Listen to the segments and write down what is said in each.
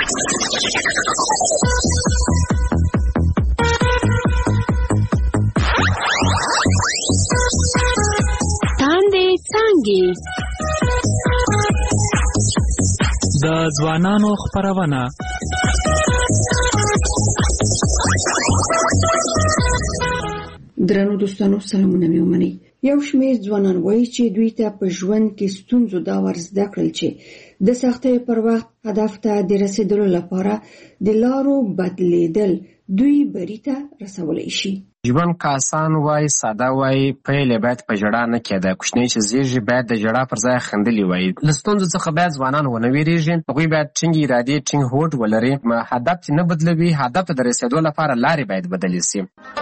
تاندې څانګې د ځوانانو خپرونه. درنو دوستانو، سلامونه مې ومنئ. یو شمېر ځوانان وایي چې دوی ته په ژوند کې ستونزو دا ور زده کړل چې د سختۍ پر وخت هدف ته د رسیدلو لپاره د لارو بدلیدل دوی بری ته رسولی شي. ژوند که آسان وای، ساده وای، پیل یې باید په ژړا نه کېده. کوچنی چې زیږي باید د ژړا پر ځای خندلي وای. له ستونزو څخه باید ځوانان ونه ویریږي. هغوی باید ټینګې ارادې، ټینګ هوډ ولري. هدف چې نه بدلوي، هدف ته د رسېدو لپاره لارې باید بدلې شي.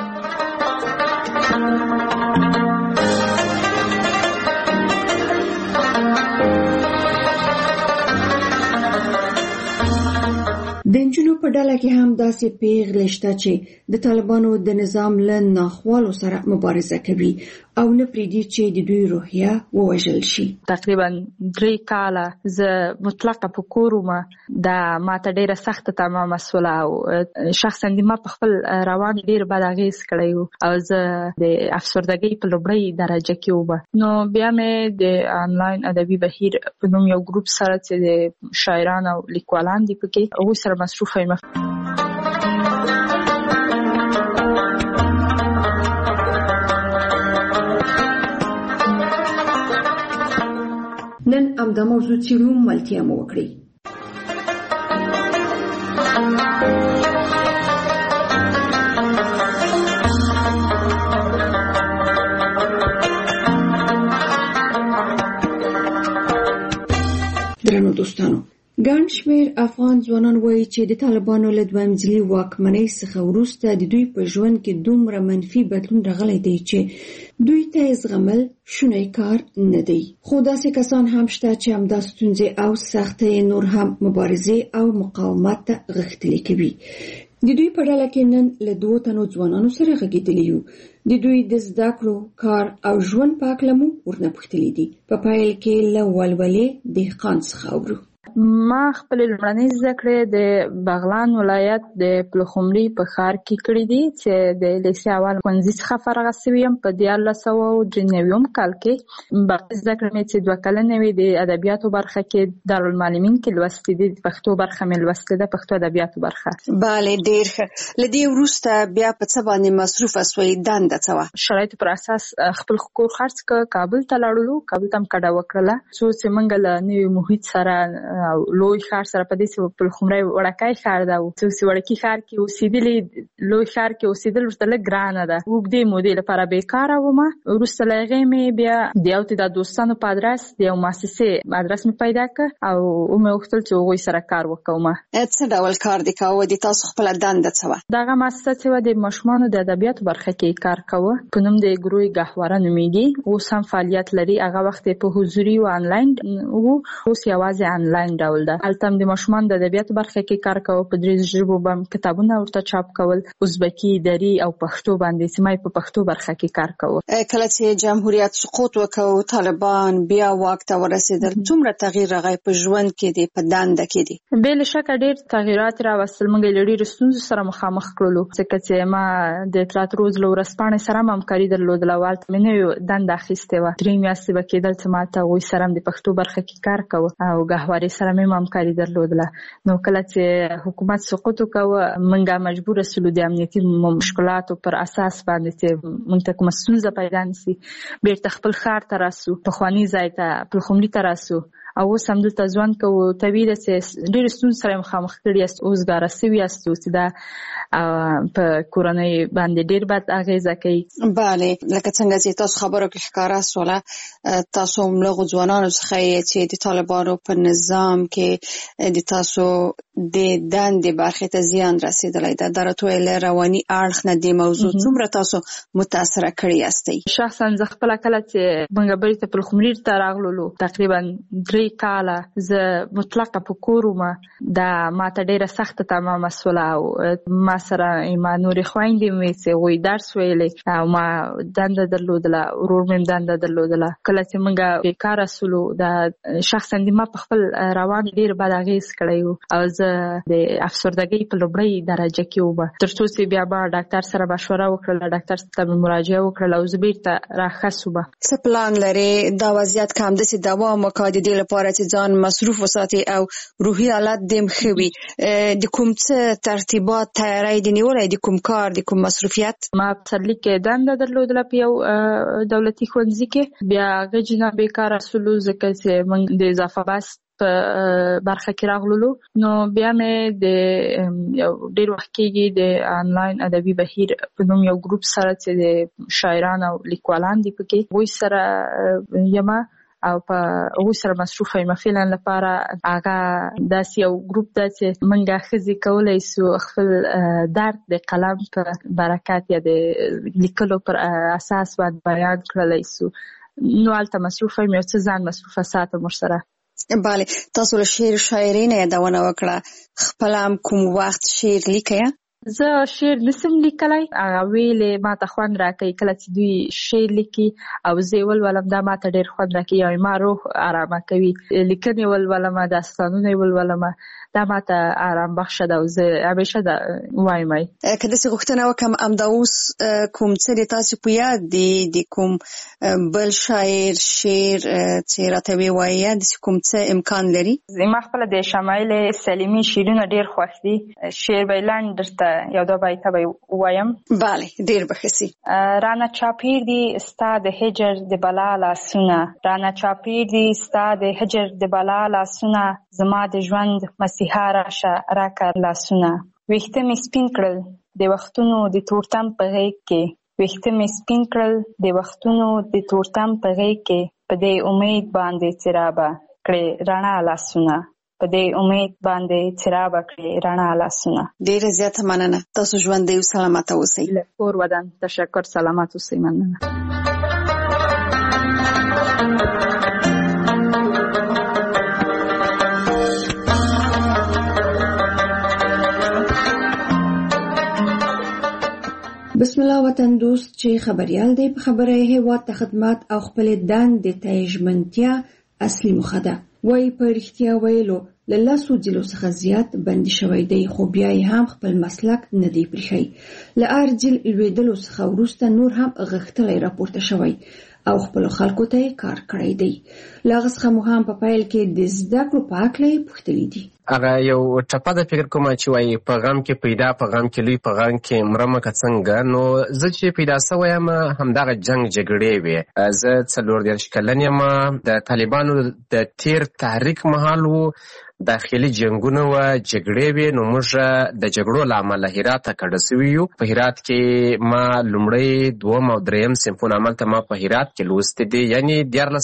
د نجونو په ډله کې هم داسې پیغلې شته چې د طالبانو د نظام له ناخوالو سره مبارزه کوي او نه پرېږدي چې د دوی روحیه ووژل شي. تقریبا 3 کاله زه مطلقه په کور وم. دا ماته ډېره سخته تمامه سوله او شخصا د ما په خپل روان ډېر بد اغېز کړی و او زه د افسردګۍ په لومړۍ درجه کې وم. نو بیا مې د آنلاین ادبي بهیر په نوم یو ګروپ سره چې د شاعران او لیکوالان دي پکې، هغوی سره مصروفه یم. نن همدا موضوع څېړو، ملتیا مو وکړئ. درنو دوستانو، ګڼ شمېر افغان ځوانان وایي چې د طالبانو له دویم ځلي واکمنۍ څخه وروسته د دوی په ژوند کې دومره منفي بدلون راغلی دی چې دوی ته یې زغمل شونی کار نه دی. خو داسې کسان هم شته چې همدا ستونزې او سختۍ نور هم مبارزې او مقاومت ته غښتلي کوي. د دوی په ډله کې نن له 2 تنو ځوانانو سره غږېدلي یو. د دوی د زده کړو، کار او ژوند په هکله مو ورنه پوښتلي دي. په پیل کې له ولولې دهقان څخه اورو. ما خپل لومړنۍ زده کړې د بغلان ولایت د پلخمري په ښار کې کړې دي چې د لیسې اول ښوونځي څخه فارغه شوې یم په 1993 کال کې. باقي زده کړې مې چې 2 کلنې وې د ادبیاتو برخه کې دارالمعلمین کې لوستې دي. د پښتو برخه مې لوستې ده، پښتو ادبیاتو برخه. بله، ډېر ښه. له دې وروسته بیا په څه باندې مصروفه سوې؟ دنده څه وه؟ شرایطو پر اساس خپل کور خرڅ کړ، کابل ته لاړو. کابل ته م کډه وکړله څو چې موږ له نوي محیط سره او لوی ښار سره په دې چې پلخمری وړکی ښار ده او څو چې وړکي ښار کې اوسېدلې، لوی ښار کې اوسېدل ورته لږ ګرانه ده. اوږدې مودې لپاره بیکاره وم. وروسته له هغې مې بیا د یو تعداد دوستانو په ادرس د یو مؤسسې ادرس مې پیدا کړ او ومې غوښتل چې هغوی سره کار وکړم. څه ډول کار دې کوه؟ د تاسو خپله دنده څه وه؟ دغه مؤسسه چې وه د ماشومانو د ادبیاتو برخه کې کار کوه. په نوم د ګروی ګهواره نومېږي. اوس هم فعالیت لري. هغه وخت په حضوري او آنلاین وو، اوس یوازې آنلاین ډول ده. هلته هم د ماشومانو د ادبیاتو برخه کې کار کوه. په 3 ژبو به کتابونه ورته چاپ کول، ازبکي، دری او پښتو باندې. چې ما په پښتو برخه کې کار کوه. کله چې جمهوریت سقوط وکړ، طالبان بیا واک ته ورسېدل، څومره تغییر راغی په ژوند کې دی، په دنده کې دی؟ بې له شکه ډېر تغیرات راوستل. موږ له ډېرو ستونزو سره مخامخ کړلو، ځکه چې ما د اطلاعات روز له ورځپاڼې سره هم همکاري درلودله او هلته مې نوې دنده اخیستې وه. 3 میاشتې به کېدل چې ما ته هغوی سره هم د پښتو برخه کې کار کوه او ګهوارې سره مې هم همکاري درلودله. نو کله چې حکومت سقوط وکړ، موږ مجبور شولو د امنیتي مشکلاتو پر اساس باندې چې موږ ته کومه ستونزه پیدا نشي، بیرته خپل ښار ته راسو، پخواني ځای ته پلخمري ته راسو او اوس همدلته ژوند کوو. طبیعي ده چې ډېرې ستونزې سره مخامخ کړي یاست، اوزګاره سوي یاستو چې دا په کورنۍ باندې ډېر بد اغېزه کوي. بله، لکه څنګه چې تاسو خبرو کې ښکاره سوله، تاسو هم له هغو ځوانانو څخه یې چې د طالبانو په نظام کې د تاسو د دندې برخې ته زیان رسېدلی ده. دا راته ووایه له رواني اړخ نه دې موضوع څومره تاسو متاثره کړي یاستئ؟ شخصا زه خپله کله چې موږ بیرته پلخمري ته راغللو، تقریبا 3 درې کاله زه مطلقه په کور وم. دا ماته ډېره سخته تمامه سوله او ما سره ما نورې خویندې مې چې هغوی درس ویلی او ما دنده درلودله، ورور مې دنده درلودله. کله چې موږ بېکاره سولو دا شخصا د ما په خپل روان ډېر بد اغېز کړی و او زه د افسردګۍ په لومړۍ درجه کې وم. تر څو چې بیا ما ډاکټر سره مشوره وکړله، ډاکټر ته مې مراجعه وکړله او زه بېرته راښه شوم. څه پلان لرې دا وضعیت که همداسې دوام وکړي د دې لپاره چې ځان مصروف وساتي او روحي حالت دې هم ښه وي؟ د کوم څه ترتیبات تیاری دې نیولی، د کوم کار، د کوم مصروفیت؟ ما په پسرلي کې دنده درلودله په یو دولتي ښوونځي کې. بیا هغه جنا بېکاره سولو ځکه چې موږ د اضافه بست په برخه کې راغللو. نو بیا مې د یو ډېر وخت کېږي د آنلاین ادبي بهیر په نوم یو ګروپ سره چې د شاعران او لیکوالان دي پکې، هغوی سره یم او په هغوی سره مصروفه یم. فعلا لپاره هغه داسې یو ګروپ ده چې موږ ښځې کولی سو خپل درد د قلم په برکت یا د لیکلو پر اساس باندې بیان کړلی سو. نو هلته مصروفه یم، یو څه ځان مصروفه ساتم ورسره. بله، تاسو له شعر شاعرۍ نه یادونه وکړه، خپله هم کوم وخت شعر لیکئ؟ زه شعر نسم لیکلی، هغه ویلې ماته خوند راکوي کله چې دوی شعر لیکي او زه یې ولولم، دا ماته ډېر خوند راکوي او ما روح آرامه کوي. لیکنې ولولم، داستانونه یې ولولم، دا ماته آرام بخشه ده او زه همیشه دا وایم. که داسې غوښتنه وکړم همدا اوس کوم څه د تاسې په یاد دي د کوم بل شاعر شعر چې راته ووایي، داسې کوم څه امکان لري؟ ما خپله د شمایل سلیمي شعرونه ډېر خوښ دي. شعر به یې لنډ درته یو دوه بیته به ووایم. بله، ډېر به ښه سي. رانه چاپېر دي ستا د هجر د بلا لاسونه، رانه چاپېر دي ستا د هجر د بلا لاسونه، زما د ژوند مسیحا راشه راکه لاسونه. ویښته مې سپین کړل د وختونو د تورتم په غېږ کې، ویښته مې سپین کړل د وختونو د تورتم په غېږ کې، په دې امید باندې چې رابه کړې رڼا لاسونه، په دې امید باندې چې رابه کړې رڼا لاسونه. ډېره زیاته مننه. تاسو ژوندی او سلامته اوسئ. له کور ودان تشکر، سلامت اوسئ. مننه. بسم الله وطن دوست چې خبريال دی په خبره هیواد ته خدمت او خپل دندې ته ژمنتیا اصلي موخه ده. وای په رښتیا ویلو له لاسو ځلو څخه زیات بندي شوی دی، خو بیا یې هم خپل مسلک نه دی پرېښی. له ارجل لوېدلو څخه وروسته نور هم غښتلی راپورته شوی او خپلو خلکو ته یې کار کړی دی. له هغه څخه مو هم په پیل کې د زده کړو په هکله یې پوښتلي دي. هغه یو ټپه د فکر کومه چې وایي په غم کې پیدا، په غم کې لوی، په غم کې مرمه که څنګه. نو زه چې پیدا سوی یم همدغه جنګ جګړې وې. زه 34 کلن یم. د طالبانو د تیر تحریک مهال و، داخلي جنګونه و، جګړې وې. نو موږ د جګړو له امله هرات ته کډه سوي یو. په هرات کې ما لومړی، دوم او دریم صنفونه هملته ما په هرات کې لوستي دي. یعنې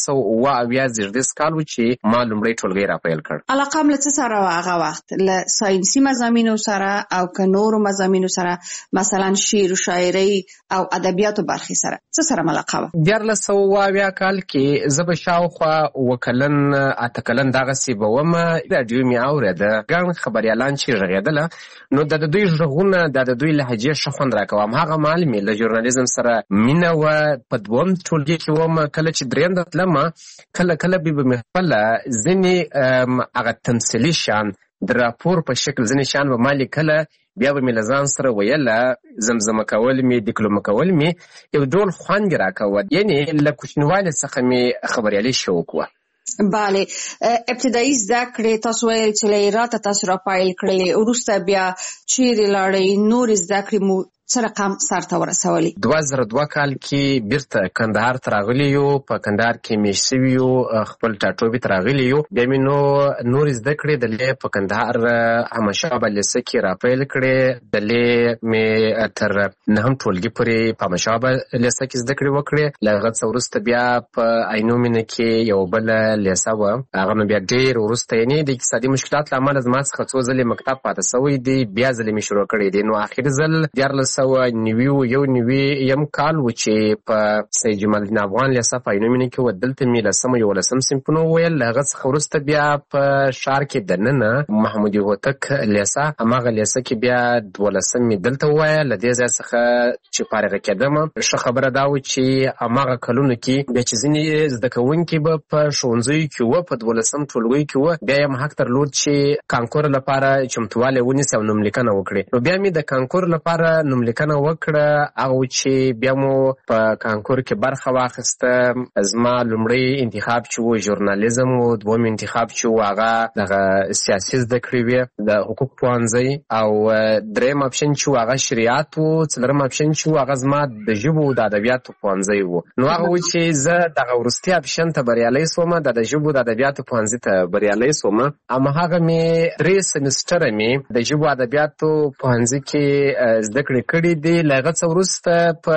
1478 زېږدیز کال و چې ما لومړی ټولګی راپیل کړ. علاقه م له څه سره وه هغه وخت؟ له ساینسي مضامینو سره او که نورو مضامینو سره، مثلا شعر و شاعرۍ او ادبیاتو برخې سره څه سره علاقه وه؟ 1478 کال کې زه به شاوخوا 7 کلن 8 کلن دغسې به ومه. راډیو مې اورېده، ګڼ خبریالان چې غږېدله، نو د دوی غږونه د دوی لهجې ښه خوند راکوه. هماغه مهال مې له ژورنالیزم سره مینه وه. په دوم ټولګي کې ومه. کله چې درېیم ته تلمه، کله کله به مې خپله ځینې هغه تمثیلي شیان د راپور په شکل ځینې شیان به ما لیکله، بیا به مې له ځان سره ویله، زمزمه کول مې، ډیکلومه کول مې، یو ډول خوند یې راکوه. یعنې له کوچنیوالي څخه مې خبریالي شوق وه. بله، ابتدایي زده کړې تاسو ویل چې له هراته تاسو راپیل کړلې، وروسته بیا چیرې لاړئ؟ نورې زده کړې مو څه رقم سرته ورسولې؟ 2002 کال کې بیرته کندهار ته راغلي یو. په کندهار کې مېشت سوي یو، خپل ټاټوبي ته راغلي یو. بیا مې نو نورې زده کړې دلې په کندهار احمدشاه لیسه کې راپیل کړې. دلې مې تر 9 ټولګي پورې په احمدشاه لیسه کې زده کړې وکړې. له هغه څه وروسته بیا په عینو مینه کې یو بله لیسه وه، هغه نو بیا ډېر وروسته، یعنې د اقتصادي مشکلات له امله زما څخه څو ځلې مکتب پاته سوی دی. بیا ځلې مې شروع کړی دی. نو آخري ځل 14 1991 کال و چې په سید جمال الدین افغان لیسه په عینومېنه کې و. دلته مې 11 صنفونه وویل. له هغه څخه وروسته بیا په ښار کې دننه محمودي هوتک لیسه، هماغه لیسه کې بیا 12 مې دلته ووایه. له دې ځای څخه چې فارغه کېدم، ښه خبره دا و چې هماغه کلونو کې بیا چې ځینې زده کوونکي به په ښوونځیو کې وه، په 12 ټولګیو کې وه، بیا یې حق درلود چې کانکور لپاره چمتووالی ونیسي او نوملیکنه وکړي. نو بیا مې د کانکور لپاره نوملیکنه وکړه، او چې بیا مو په کانکور کې برخه واخیسته. زما لومړی انتخاب چې و ژورنالیزم و، دوم انتخاب چې و هغه دغه سیاسي زده کړې وې، د حقوق پوهنځی، او دریم اپشن چې و هغه شریعت و، څلورم اپشن چې و هغه زما د ژبو د ادبیاتو پوهنځی و. نو هغه و چې زه دغه وروستي اپشن ته بریالی سوم، د ژبو د ادبیاتو پوهنځي ته بریالی سوم. هماغه مې 3 سمسټره مې د ژبو ادبیاتو پوهنځي کې زده کړې کړې دي. له هغه څه وروسته په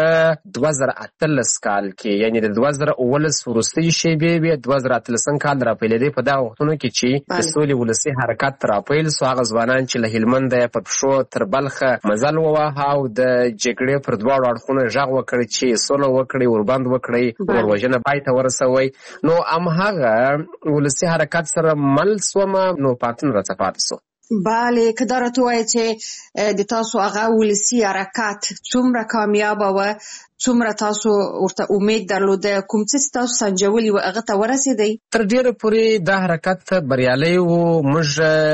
2018 کال کې، یعنې د 2019 وروستۍ شېبې وې، 2018 کال راپیلېدی. په دغه وختونو کې چې د سولې ولسي حرکت راپیل سو، هغه ځوانان چې له هلمنده په پښو تر بلخه مزل وواهه او د جګړې پر دواړو اړخونو غږ وکړي چې سوله وکړئ، وربند وکړئ، وروژنه پای ته ورسوئ. نو هماغه ولسي حرکت سره مل سومه، نو پاتون راڅه پاتې سو. بله، که دا راته ووایې چې د تاسو هغه ولسي حرکت څومره کامیابه وه، څومره تاسو ورته امید درلوده، کوم څه چې تاسو سنجولي و هغه ته ورسېدئ؟ تر ډېره پورې دا حرکت بریالی و. موږ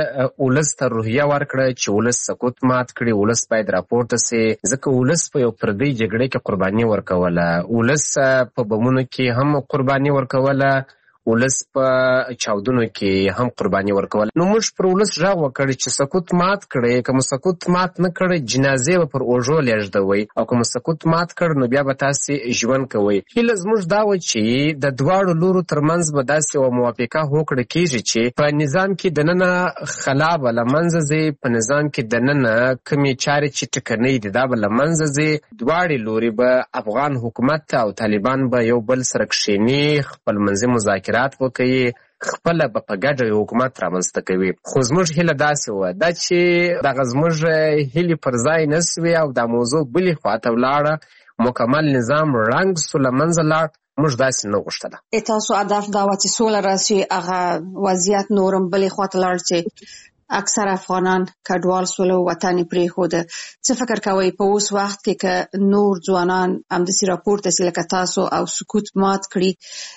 ولس ته روحیه ورکړه چې ولس سقوط مات کړي، ولس باید راپورته سي، ځکه ولس په یو پردۍ جګړې کې قرباني ورکوله، ولس په بمونو کې هم قرباني ورکوله، ولس په چاودنو کې هم قرباني ورکول. نو موږ پر ولس غږ وکړ چې سقوط مات کړئ، که مو سقوط مات نه کړئ جنازې به پر اوږو لېږدوئ، او که مو سقوط مات کړ نو بیا به تاسې ژوند کوئ. هیله زموږ دا وه چې د دواړو لورو ترمنځ به داسې یوه موافقه وکړه کېږي چې په نظام کې دننه خلا به له منځه ځي، په نظام کې دننه کومې چارې چې ټکنۍ دي دا به له منځه ځي. دواړې لورې به افغان حکومت او طالبان به یو بل سره کښېني، خپل منځي مذاکرات وکړي، خپله به په ګډه یو حکومت رامنځته کوي. خو زموږ هیله داسې وه دا چې دغه زموږ هیلې پر ځای نه سوې او دا موضوع بلې خواته ولاړه، مکمل نظام ړنګ سو، له منځه لاړ. موږ داسې نه غوښتله. تاسو هدف دا وه چې سوله راسي، هغه وضعیت نورم بلې خواته لاړ چې اکثر افغانان کډوال سول او وطن یې پرېښوده. څه فکر کوئ په اوس وخت کې که نور ځوانان همداسې راپورته سي لکه تاسو او سقوط مات کړي،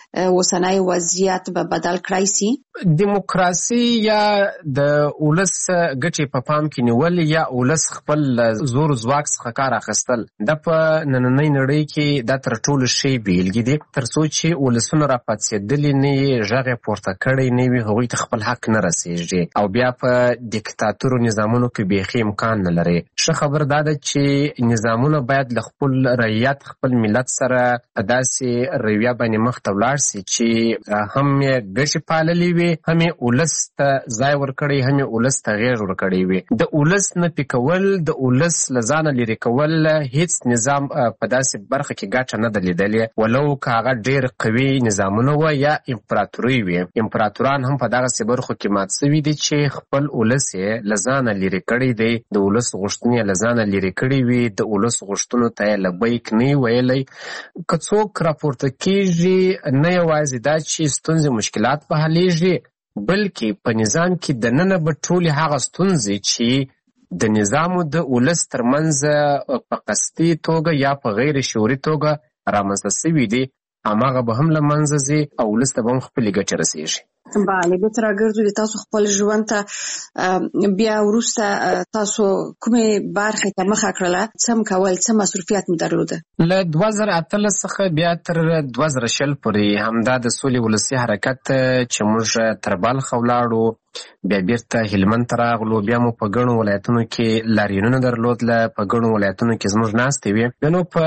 اوسنی وضعیت به بدل کړای سي؟ دیموکراسي یا د ولس ګټې په پام کې نیول یا ولس خپل زور ځواک څخه کار اخیستل، دا په نننۍ نړۍ کې دا تر ټولو ښې بیلګې دي. تر څو چې ولسونه راپاڅېدلي نه وي، غږ یې پورته کړی نه وي، هغوی ته خپل حق نه رسېږي، او بیا په دیکتاتورو نظامونو کې بیخي امکان نه لري. ښه خبر دا ده چې نظامونه باید له خپل رعیت، خپل ملت سره په داسې رویه باندې مخ ته ولاړ سي چې هم یې ګټې پاللې وي، هم یې ولس ته ځای ورکړی، هم یې ولس ته غېږ ورکړی وي. د ولس نفي کول، د ولس له ځانه لرې کول، هیڅ نظام په داسې برخه کې ګټه نه ده لیدلې، ولو که هغه ډېر قوي نظامونه وه یا امپراتورۍ وي. امپراتوران هم په دغسې برخو کې مات سوي دي چې خپل ولس یې له ځانه لرې کړی دی، د ولس غوښتنې یې له ځانه لرې کړي وي، د ولس غوښتنو ته یې لبیک نه وي ویلی. که څوک راپورته کېږي، نه یوازې دا چې ستونزې مشکلات به حلیږي، بلکې په نظام کې دننه به ټولې هغه ستونزې چې د نظام او د ولس ترمنځ په قصدي توګه یا په غیر شعوري توګه رامنځته سوي دي، هماغه به هم له منځه ځي او ولس ته به هم خپلې ګټې رسېږي. بله، بېرته راګرځو د تاسو خپل ژوند ته. بیا وروسته تاسو کومې برخې ته مخه کړله؟ څه م کول، څه مصروفیت مو درلوده؟ له 2018 څخه بیا تر 2020 پورې همدا د سولې ولسي حرکت چې موږ تر بلخه ولاړو، بیا بیرته هلمند ته راغلو، بیا مو په ګڼو ولایتونو کې لاریونونه درلودله، په ګڼو ولایتونو کې زموږ ناستې وې. بیا نو په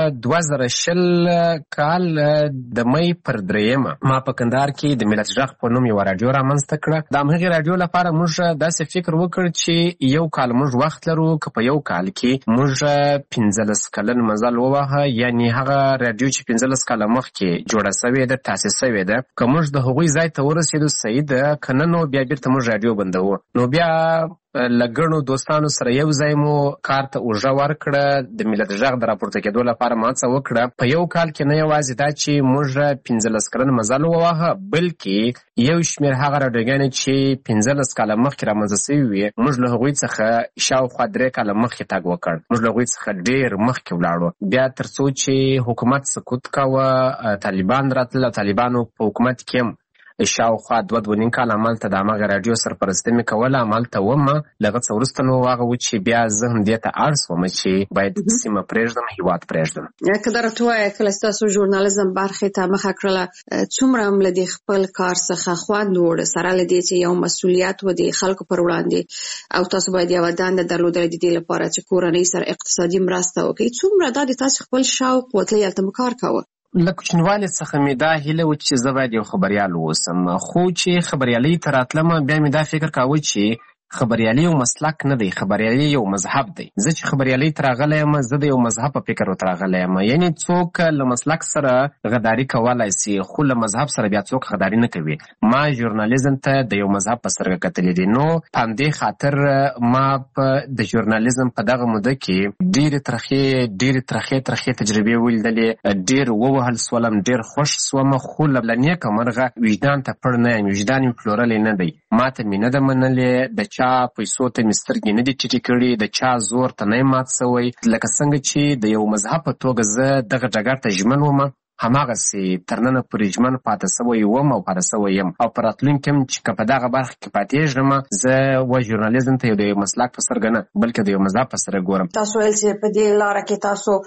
2020 کال د مۍ پر 3 ما په کندهار کې د ملت غږ په نوم یوه راډیو رامنځته کړه. د همغې راډیو لپاره موږ داسې فکر وکړ چې یو کال موږ وخت لرو، که په یو کال کې موږ 15 کلن مزل ووهه، یعنې هغه راډیو چې 15 کاله مخکې جوړه سوې ده، تاسیس سوې ده، که موږ د هغوی ځای ته ورسېدو صحیح ده، که نه نو بیا بیرته موږ رادیو بندوو. نو بیا لګړو دوستانو سره یو ځای مو کار ته اوږه ورکړه، د ملت غږ د راپورته کېدو لپاره ما څه وکړه. په یو کال کې نه یوازې دا چې موږ 15 کلن مزل وواهه، بلکې یو شمېر هغه راډیوګانې چې 15 کاله مخکې رامنځته سوي وي، موږ له هغوی څخه شاوخوا 3 کاله مخکې تګ وکړ. موږ له هغوی څخه ډېر مخکې ولاړو. بیا تر څو چې حکومت سقوط کاوه، طالبان راتلل او طالبانو په حکومت کې هم شاوخوا 2.5 کال همالته د همغه راډیو سرپرستي مې کوله، همالته ومه. له هغه څه وروسته نو هغه و چې بیا زه هم دې ته اړ شوم چې باید سیمه پرېږدم، هېواد پرېږدم. که دا راته ووایه کله چې تاسو ژورنالیزم برخې ته مخه کړله، څومره هم له دې خپل کار څخه خوند وړه، سره له دې چې یو مسؤلیت و د خلکو پر وړاندې او تاسو باید یوه دنده درلودله د دې لپاره چې کورنۍ سره اقتصادي مرسته وکړئ، څومره دا د تاسو خپل شوق و تلئ هلته مو کار کاوه؟ له کوچنیوالي څخه مې دا هیله و چې زه باید یو خبریال واوسم، خو چې خبریالۍ ته راتلم بیا مې دا فکر کاوه چې خبریالي یو مسلک نه دی، خبریالي یو مذهب دی. زه چې خبریالۍ ته راغلی یم، زه د یو مذهب په فکر ورته راغلی یم. یعنې څوک له مسلک سره غداري کولی سي، خو له مذهب سره بیا څوک غداري نه کوي. ما ژورنالیزم ته د یو مذهب په سترګه کتلي دي. نو په همدې خاطر ما په د ژورنالیزم په دغه موده کې ډېرې ترخې تجربې ولیدلې، ډېر ووهل سولم، ډېر خوښ سوم، خو له نیکه مرغه وجدان ته پړ نه یم، وجدان مې پلورلی نه دی. ما ته مې نه ده منلې، د چا پیسو ته مې سترګې نه دي ټیټې کړي، د چا زور ته نه یم مات سوی. لکه څنګه چې د یو مذهب په توګه زه دغه ډګر ته ژمن وم، هماغسې تر ننه پورې ژمن پاته سوی وم او پاته سوی یم. او په راتلونکي هم چې که په دغه برخه کې پاتېږم، زه و ژورنالیزم ته د یو مسلک په سترګه نه بلکې د یو مذهب په سترګه ګورم. تاسو ویل چې په دې لاره کې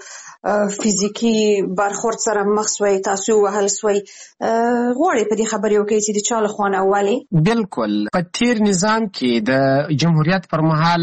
تاسو فزیکي برخورد سره مخ سوی، تاسو وهل سوی، غواړئ په دې خبرې وکړئ چې د چا له خوا نه ولې؟ بلکل. په تیر نظام کې د جمهوریت پر مهال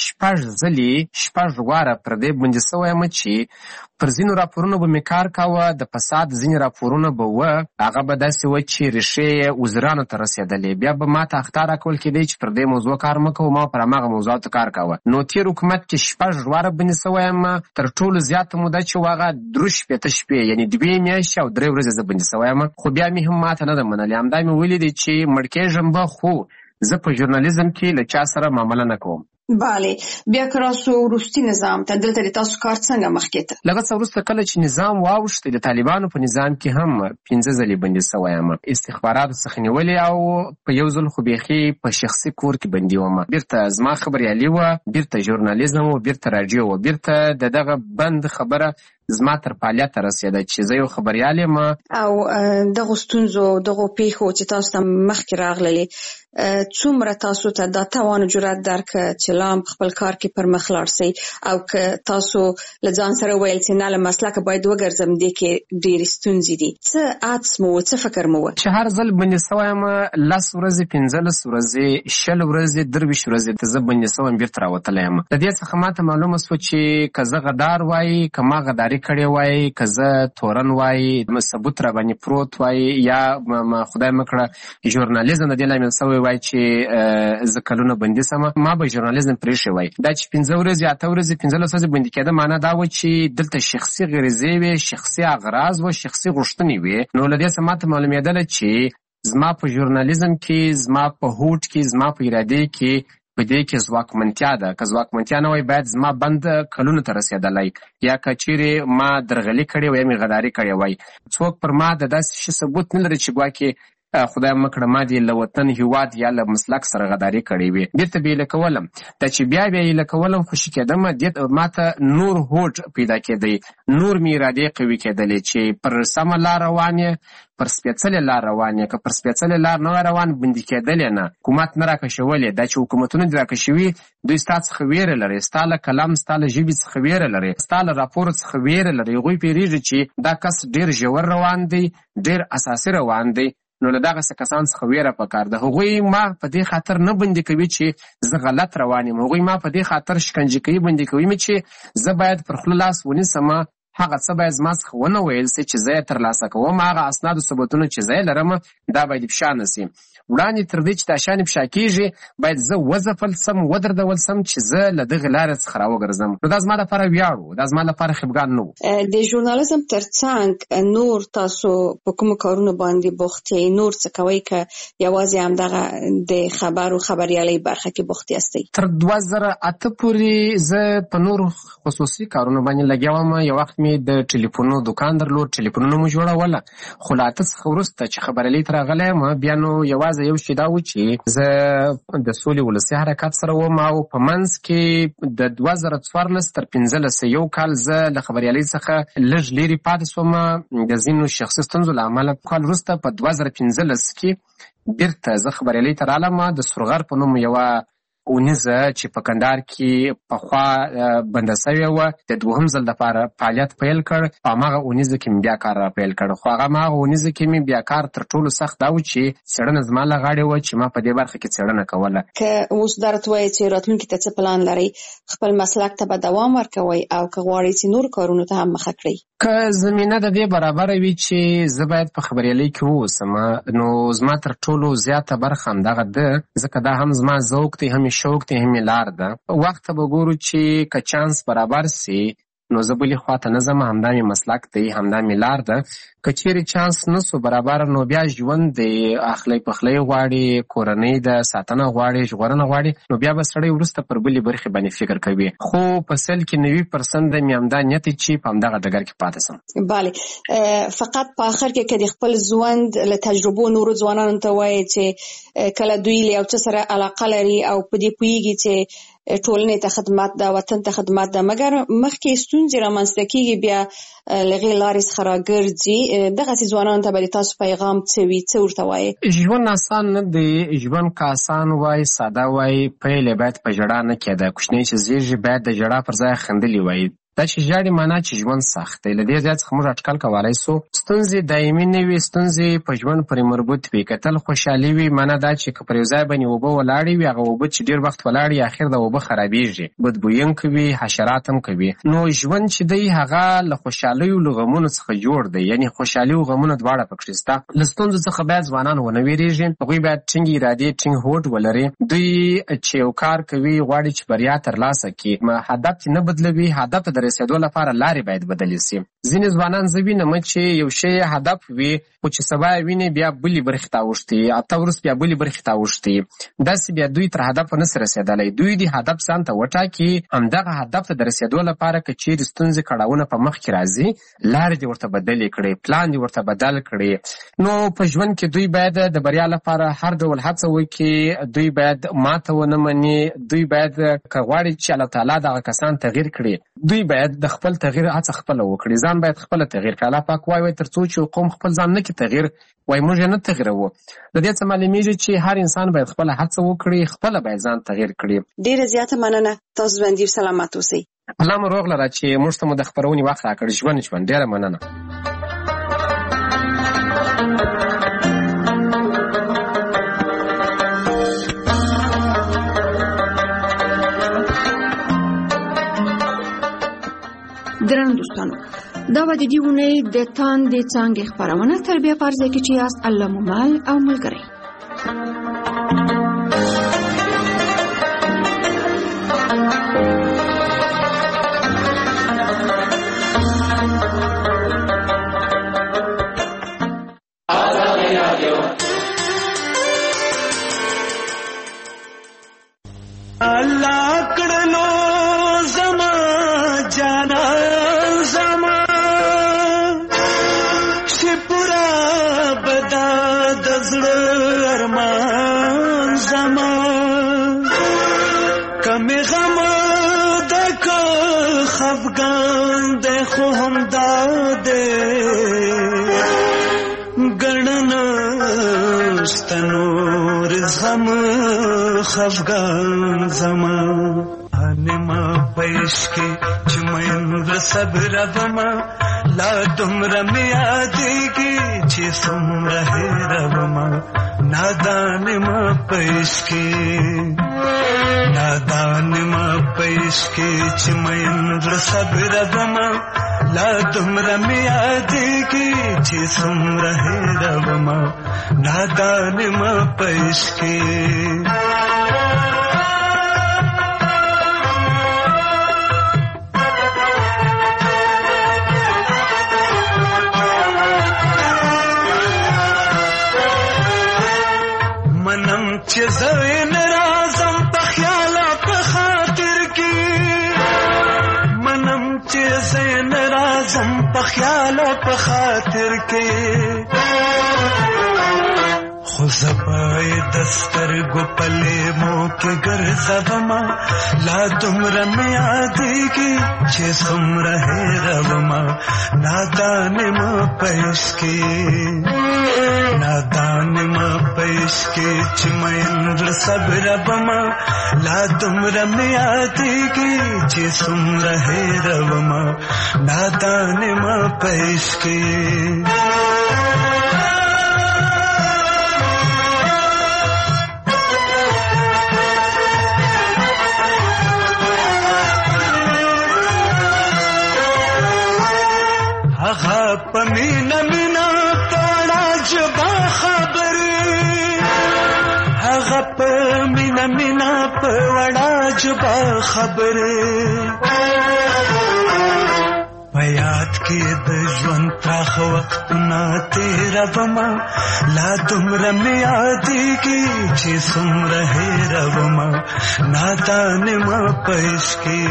6 واره پر دې بندي سوی یم چې پر ځینو راپورونو به مې کار کاوه، د فساد ځینې راپورونه به وه، هغه به داسې وه چې ریښې یې وزیرانو ته رسېدلې. بیا به ما ته اخطار راکول کېدی چې پر دې موضوع کار مه کوو، ما پر هماغه موضوعاتو کار کاوه. نو تیر حکومت کې 6 واره بندي سوی یم. تر ټولو زیاته موده چې و هغه 3 شپې یعنې 2 میاشتې او 3 ورځې زه بندي سوی یم. خو بیا مې هم ماته نه ده منلې. همدا مې ولیدې چې مړ کېږم به، خو زه په ژورنالیزم کې له چا سره معامله نه کوم. بله. بیا که راسو وروستي نظام ته، دلته د تاسو کار څنګه مخکې ته؟ له هغه څه وروسته کله چې نظام واوښتی، د طالبانو په نظام کې هم 15 ځلې بندي سوی یم. استخباراتو څخه نیولې او په یو ځل خو بیخي په شخصي کور کې بندي وم. بیرته زما خبریالي وه، بیرته ژورنالیزم و، بیرته راډیو و، بیرته د دغه بند خبره زما تر فعالیت رسېده چې زه یو خبریال یم. او دغو ستونزو، دغو پیښو چې تاسو ته مخکې راغللې، څومره تاسو ته دا توان و جرأت درکړه چې لا هم په خپل کار کې پر مخ لاړ سئ، او که تاسو له ځان سره ویل چې نه له مسلکه باید وګرځم، دې کې ډېرې ستونزې دي، څه عادس مو و، څه فکر مو و؟ چې هر ځل بندي سوی یم 10 ورځې، 15 ورځې، 20 ورځې، 23 ورځې ته زه بندي سوی بیرته راوتلی یم. د دې څخه ماته معلومه سوه چې که زه غدار وایي، که ما غداري کړې وایي، که زه تورن وایي، ثبوت را باندې پروت وایي، یا خدای مکړه ژورنالیزم د دې لامل سوی وایي چې زه کلونه بندي سم، ما به ژورنالیزم پرېښی وایي. دا چې 15 ورځې، 8 ورځې، 15 ورځې بندي کېده، معنا دا وه چې دلته شخصي غریزې وې، شخصي اغراض وه، شخصي غوښتنې وې. نو له دې څخه ماته معلومېدله چې زما په ژورنالیزم کې، زما په هوډ کې، زما په ارادې کې په دې کې ځواکمنتیا ده. که ځواکمنتیا نه وای، باید زما بند کلونو ته رسېدلی، یا که چیرې ما درغلي کړې وای، یا مې غداري کړې وای. څوک پر ما د داسې شي ثبوت نه لري چې ګواکې خدای مکړه ما دې له وطن، هېواد یا له مسلک سره غداري کړې وي. بیرته به یې لکولم. دا چې بیا یې لکولم، خوشي کېدم، ما ته نور هوډ پیدا کېدی، نور مې ارادې قوي کېدلې چې پر سمه لار روان یې، پر سپېڅلې لار روان یې. که پر سپېڅلې لار نه روان، بندي کېدلې نه، حکومت نه راکشولې. دا چې حکومتونه دې راکشوي، دوی ستا څخه ویره لري، ستا له کلام، ستا له ژبې څخه ویره لري، ستا له راپور څخه ویره لري. هغوی پوهېږي چې دا کس ډېر ژور روان دی، ډېر اساسي روان دی. نو له دغسې کسان څخه ویره پکار ده. هغوی ما په دې خاطر نه بندي کوي چې زه غلط روان یم، هغوی ما په دې خاطر شکنجه کوي، بندي کوي مې چې زه باید پر خوله لاس ونیسم، هغه څه باید زما څخه ونه ویل سي چې زه یې ترلاسه کوم، هغه اسناد او ثبوتونه چې زه یې لرم دا باید افشا نه سي. وړاندې تر دې چې دا شیان افشا کېږي باید زه وځپل سم، ودردول سم چې زه له دغې لارې څخه راوګرځم. نو دا زما لپاره ویاړ و، دا زما لپاره خفګان نه و. د ژورنالیزم تر څنګ نور تاسو په کومو کارونو باندې بوخت یې؟ نور څه کوئ که یوازې همدغه د خبر او خبریالۍ برخه کې بوخت یاستئ؟ تر 2008 پورې زه په نور خصوصي کارونو باندې لګیا وم. یو وخت مې د ټلیفونو دوکان درلود، ټلیفونونه مو جوړوله. خو له 8 څخه وروسته چې خبریالۍ ته راغلی یم بیا نو یوازې یو شی دا و چې زه د سولې ولسي حرکت سره وم او په منځ کې د 2014 تر 15 یو کال زه له خبریالۍ څخه لږ لرې پاتې شوم د ځینو شخصي ستونزو له امله. کال وروسته په 2015 کې بیرته زه خبریالۍ ته رالم د سرغر په نوم یوه اونیزه چې په کندهار کې پخوا بنده سوې وه د دوهم ځل دپاره فعالیت پیل کړ. په هماغه اونیزه کې مې بیا کار را پیل کړ. خو هغه اونیزه کې مې بیا کار تر ټولو سخت دا و چې څېړنه زما له غاړې وه چې ما په دې برخه کې څېړنه کوله. که اوس درته وایي چې راتلونکي ته څه پلان لرئ، خپل مسلک ته به دوام ورکوئ او که غواړئ چې نور کارونو ته هم مخه کړئ؟ که زمینه د دې برابره وي چې زه باید په خبریالۍ کې واوسم نو زما تر ټولو زیاته برخه همدغه ده، ځکه دا هم زما ذوق دی، هم شوق دی، هم لار ده. وخت به ګورو چې که چانس برابر سي نو زه بلې خواته نه ځم، همدا مې مسلک دی، همدا مې لار ده. که چیرې چانس نه سو برابر نو بیا ژوند د اخلی پخلی غواړي، کورنۍ د ساتنه غواړي، ژغورنه غواړي، نو بیا به سړی وروسته پر بلې برخې باندې فکر کوي. خو په سل کې 90% مې همدا نیت چې په همدغه ډګر کې پاتې سم. بله، فقط په آخر کې که د خپل ژوند له تجربو نورو ځوانانو ته وایي چې کله دوی له یو څه سره علاقه لري او په دې پوهېږي چې ټولنې ته خدمت ده، وطن ته خدمت ده، مګر مخکې ستونزې رامنځته کېږي بیا له هغې لارې څخه راګرځي، دغسې ځوانانو ته به د تاسو پیغام څه وي؟ څه ورته وایي؟ ژوند آسان نه دی. ژوند که آسان وای، ساده وای، پیل یې باید په ژړا نه کېده. کوچنی چې زیږي باید د ژړا پر ځای خندلي وای. دا چې ژاړي معنا چې ژوند سخت دی. له دې ځای څخه موږ اټکل کولی سو ستونزې دایمي نه وي، ستونزې په ژوند پورې مربوط وي. که تل خوشحالي وي معنا دا چې که پر یو ځای باندې اوبه ولاړې وي، هغه اوبه چې ډېر وخت ولاړې اخر د اوبه خرابېږي، بدبویونکې وي، حشرات هم کوي. نو ژوند چې دی هغه له خوشحالیو له غمونو څخه جوړ دی، یعنې خوشحالي او غمونه دواړه پکښې شته. له ستونزو څخه باید ځوانان ونه ویرېږي، هغوی باید ټینګې ارادې، ټینګ هوډ ولري. دوی چې یو کار کوي غواړي چې بریا ترلاسه کړي، هدف یې نه بدلوي، هدف ته د رسېدو لپاره لارې باید بدلې شي. ځینې ځوانان زه وینم چې یو شی هدف وي خو چې سبا یې ویني بیا بلې برخې ته اوښتي، هفته وروسته بیا بلې برخې ته اوښتي. داسې بیا دوی تر هدف نشي رسېدلی. دوی د هدف ځان ته وټاکي، همدغه هدف ته د رسېدو لپاره که چیرې ستونزې کړاوونه په مخ کې راځي، لارې دې ورته بدلې کړي، پلان دې ورته بدل کړي. نو په ژوند کې دوی باید د بریا لپاره هر ډول هڅه وکړي. دوی باید ماته ونه مني. دوی باید که غواړي چې الله تعالی دغه کسان تغییر کړي، دوی باید د خپل تغییر هڅه خپله وکړي. ځان باید خپله تغییر کړي. الله پاک وایي تر څو چې قوم خپل ځان نه کړي تغییر، وایي موږ یې نه تغییروو. د دې څه معلومیږي چې هر انسان باید خپله هڅه وکړي، خپله باید ځان تغییر کړي. ډېره زیاته مننه. تاسو ژوندي او سلامت اوسئ. الله مو روغ لره چې موږ ته مو د خپرونې وخت راکړ. ژوند ډېره مننه. درنو دوستانو، دا به د دې اونۍ د تاندې څانګې خپرونه تربیه په ارزه کې چې یاست الله مو مل او ملګری. خفگان زمان آنما پیشکی چمین رسب روما لا دمرم یادیگی چی سمره روما نادان ما پیشکی نادان ما پیشکی چمین رسب روما لا دومره مې یادېږي چې څومره هېرومه نادان مه په عشق کې چې زه ناراضم په خیال په خاطر کې منم چې زه ناراضم په خیال په خاطر کې خو زه باید د سترګو په لیمو کې ګرځومه لا دومره مې یادېږي چې څومره هېرومه نادان مه په عشق کې نادان مه په عشق کې چې مین زړه صبرومه لا دومره مې یادېږي چې څومره هېرومه نادان مه په عشق کې هغه په مینا مینا پړا جبا خبرې هغه په مینا مینا پړا جبا خبرې په یاد کې د ژوند تاخ وختونه تېرومه لا دومره مې یادېږي چې څومره هېرومه نادان مه په عشق کې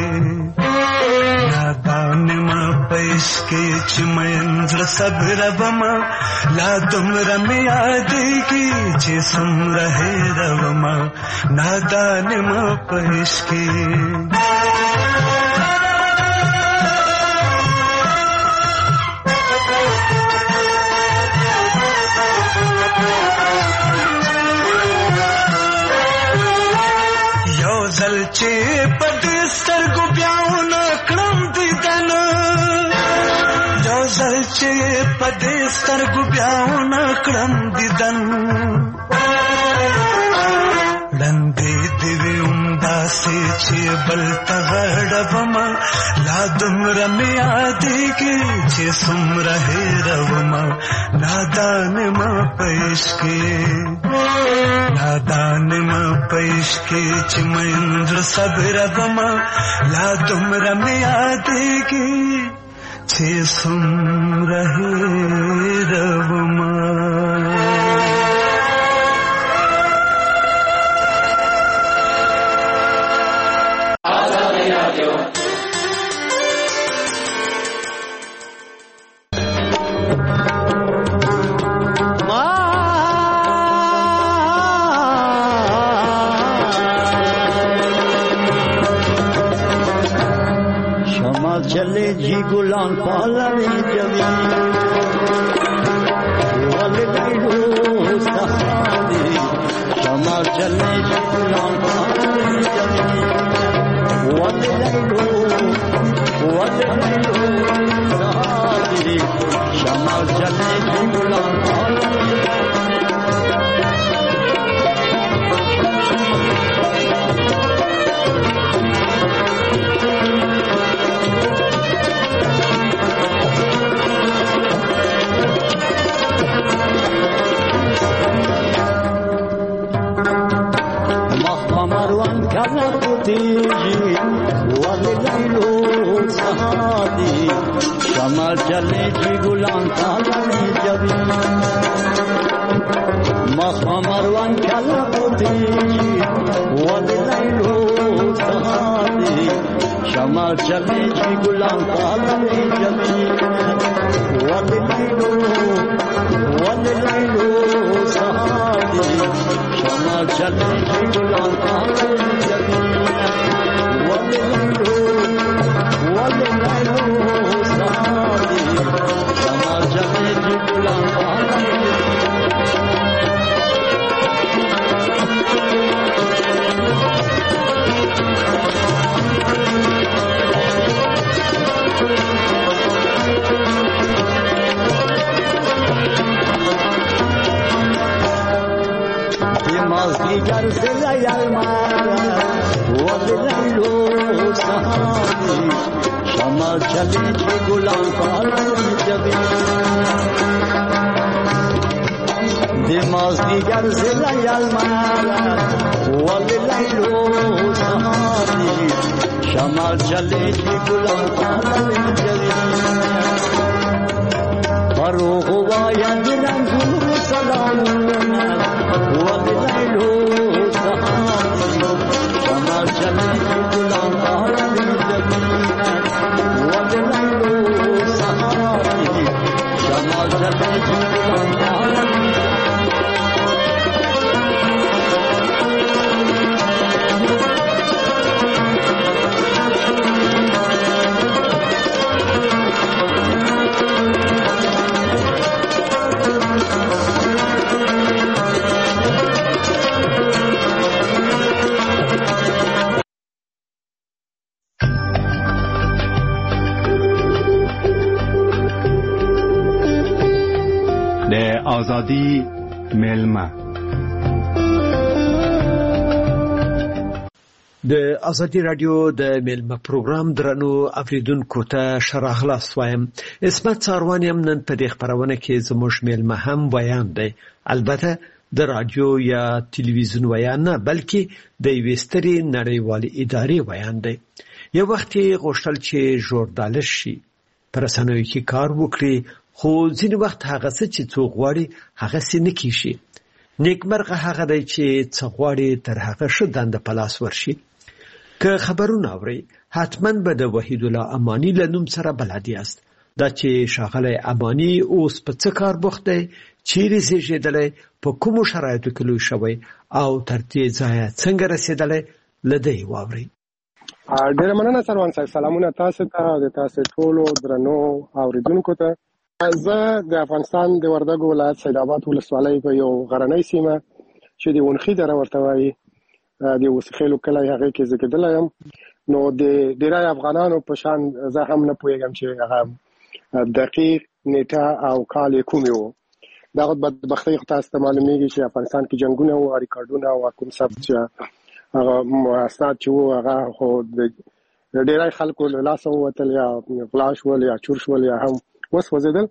نادان مه په عشق کې چې مین زړه صبرومه لا دومره مې یادېږي چې څومره هېرومه نادان مه په عشق کې زل چې په دې سترګو بیا ونه کړم دیدن یو زل چې په دې سترګو بیا ونه کړم دیدن ړندې دې وې همداسې چې بل ته غړومه لا دومره مې یادېږي چې څومره هېرومه نادان مه په عشق کې نادان مه په عشق کې چې مین زړه صبرومه لا دومره مې یادېږي چې څومره هېرومه चले जी गुलाम पालने जमी सहारे क्षमा चले जी गुलाम पालने जमी सहारे क्षमा चले जी गुलाम क्षमा चले जी गुलाम तालनी जबी मरवन चला पोती वदलैलो सहादी क्षमा चले जी गुलाम तालनी जबी वदलैलो सहादी क्षमा चले जी गुलाम तालनी जबी वदलैलो सहादी क्षमा चले जी गुलाम घर से क्षमा شمال چلی چی گلان کالم جبین دماز دیگر زلی المالت ولی لیلو سهاری شمال چلی چی گلان کالم جبین فروغ واید رنزور سلام ولی لیلو سهاری شمال چلی چی گلان کالم جبین ولی لیلو سهاری شمال چلی چی گلان کالم آزادی ملما د ازادي رادیو د ملما پروګرام درنو اوریدونکو ته شراغلاس وایم اسمت څاروانیم نن په دې خبرونه کې زموږ ملما هم بیان دی البته د رادیو یا ټلویزیون بیان نه بلکې د ویستري نړیوالې ادارې بیان دی یو وخت غوښتل چې ژورنالیست شي پر رسنیو کې کار وکړي خو ځینې وخت هغه څه چې څوک غواړي هغه څه نه کیږي نیکمرغه هغه دی چې څه غواړي تر هغه ښه دنده په لاس ورشي که خبرونه اوري حتما به د وحید الله امانی له نوم سره بلد یاست دا چې شاغله امانی اوس په څه کار بوخت دی چیرې زیږیدلی په کومو شرایطو کې لوی شوی او تر دې ځایه څنګه رسیدلی له دې واوري ډېر مننه سروان صاحب سلامونه تاسو ته او د تاسو ټولو درنو اوریدونکو ته زه د افغانستان د وردګو ولایت سید آباد ولسوالۍ په یو غرنۍ سیمه چې د ونخي دره ورته وایي د وسخیلو کلی هغې کې زیږېدلی یم نو د ډېری افغانانو په شان زه هم نه پوهېږم چې هغه دقیق نیټه او کال یې کومې و دغه بدبختۍ خو تاسو ته معلومېږي چې افغانستان کې جنګونه وو ریکارډونه او کوم ثبت چې هغه اسناد چې وو هغه خو د ډېری خلکو له لاسه ووتل یا غلا شول یا چور شول یا هم وسوځېدل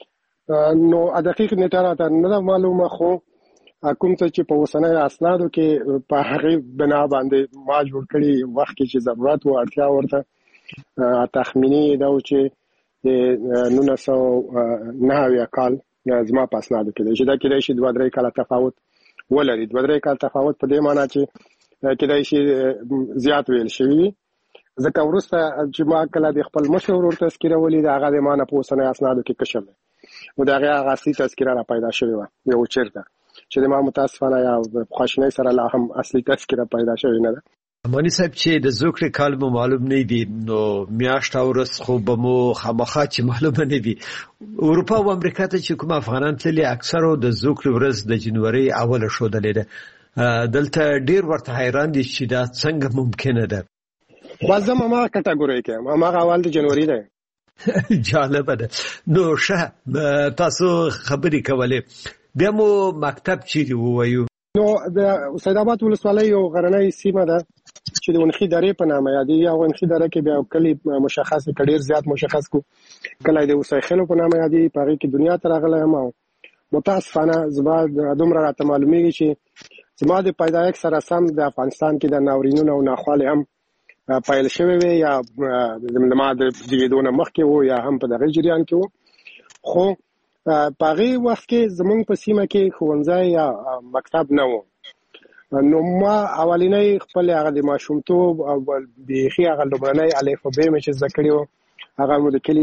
نو دقیق نیټه راته نه ده معلومه خو کوم څه چې په اوسنۍ اسنادو کې په هغې بنا باندې ما جوړ کړي وخت کې چې ضرورت و اړتیا ورته تخمیني دا و چې د 1990 کال زما په اسنادو کې دی چې دا کېدای شي 2-3 کاله تفاوت ولري 2-3 کال تفاوت په دې معنی چې کېدای شي زیات ویل شوي ځکه وروسته چې ما کله د خپل مشر ورور تذکره ولید هغه د مانه په اوسنۍ اسنادو کې کشف دی نو د هغه اصلي تذکره را پیدا شوې وه یو چېرته چې د ما متاسفانه یا خواشینۍ سره لا هم اصلي تذکره پیدا شوې نه ده امانی صاحب چې د زوکړې کال مو معلوم نه دي نو میاشت او ورځ خو به مو خامخا چې معلومه نه دي اروپا او امریکا ته چې کوم افغانان تللي اکثرو د زوکړې ورځ د جنوري اوله ښودلې ده دلته ډېر ورته حیران دي چې دا څنګه ممکنه ده بس زه ما کټګوري کې ما اول د جنوري ده جالب ده نو شه تاسو خبرې کولې بیا مو مکتب چیرې ووایو نو د سید آباد ولسوالۍ یو غرنۍ سیمه ده چې د ونخي درې په نامه یادېږي او ونخي دره کې بیا کلی مشخص ډېر زیات مشخص کو کلی د وسایخلو په نامه یادېږي په هغې کې دنیا ته راغلی یم او متاسفانه زما دومره راته معلومېږي چې زما د پیدایښت سره سم د افغانستان کې د ناورینونو او ناخوالې هم پایل شوی وي یا ما د زیږېدو نه مخکې وو یا هم په دغه جریان کې وو خو په هغې وخت کې زموږ په سیمه کې ښوونځی یا مکتب نه و نو ما اولینی خپل هغه د ماشومتوب او بیخي هغه لومړنی الفبې مې چې زده کړې وه هغه مو د کلي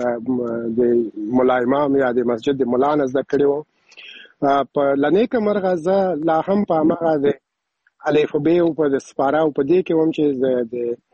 د ملا امام یا د مسجد د ملا نه زده کړې وه په له نیکه مرغه زه لا هم په هماغه د الفبې او په د سپاره او په دې کې وم چې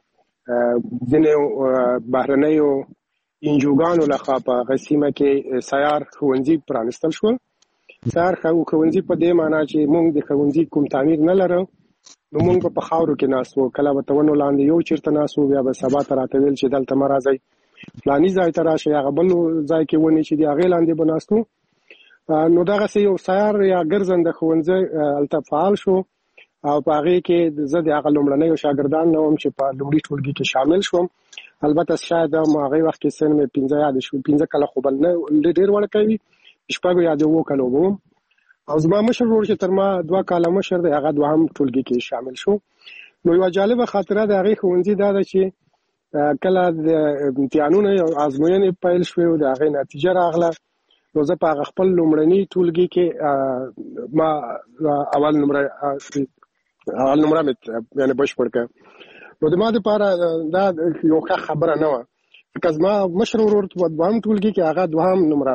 د ځینې بهرنیو انجوګانو لخوا په هغه سیمه کې سیار ښوونځي پرانستل شول سیار ښوونځي په دې معنی چې موږ د ښوونځي کوم تعمیر نه لرو نو موږ په خاورو کې ناست وو کله به ته ونو لاندې یو چېرته ناست وو بیا به سبا ته راته ویل چې دلته مه راځئ فلاني ځای ته راشئ هغه بل ځای کې ونې چې د هغې لاندې به ناست وو نو دغسې یو سیار یا ګرځنده ښوونځی هلته فعال شو او په هغې کې زه د هغه لومړنیو شاګردان نه وم چې په لومړي ټولګي کې شامل شوم البته شاید ما هغه وخت کې سن مې 15 یاد شو 15 کله خو بل نه ډېر وړ کوي شپږ یاد وو کله وو او زما مشر ورور چې تر ما 2 کاله مشر دی هغه دوهم ټولګي کې شامل شو. نو یو جالبه خاطره د هغه ښوونځي دا ده چې کله د امتحانونو او ازموینې پیل شوې او د هغه نتیجه راغله نو زه په خپل لومړني ټولګي کې ما اول نمبر مې یعنی بشپړ کړ. نو د ما لپاره دا یو ښه خبره نه وه ځکه زما مشر ورور په دوهم ټولګي کې هغه دوهم نمره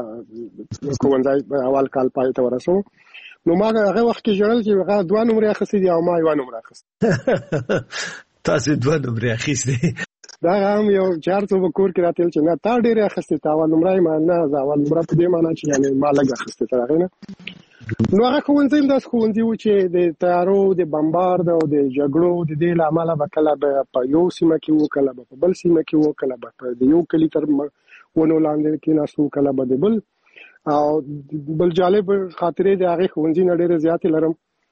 ښوونځی اول کال پای ته ورسو. نو ما هغه وخت کې ژړل چې هغه 2 نمرې اخیستې دي او ما 1 نمره اخیستې. تاسو 2 نمرې اخیستې؟ دا هم یو 400 په کور کې راتل چې نه تا ډېرې اخیستې تا اول نمره ما نه زه اول نمره په دې معنا چې یعنې ما لږ اخیستې تر هغې نه. نو هغه ښوونځی هم داسې ښوونځي و چې د تیارو د بمبارد او د جګړو د دې له امله به کله به په یو سیمه کې و کله به په بل سیمه کې و کله به په یو کلي تر ونو لاندې کېناستو کله به د بل او بل جالب خاطرې د هغې ښوونځي نه ډېرې زیاتې لرم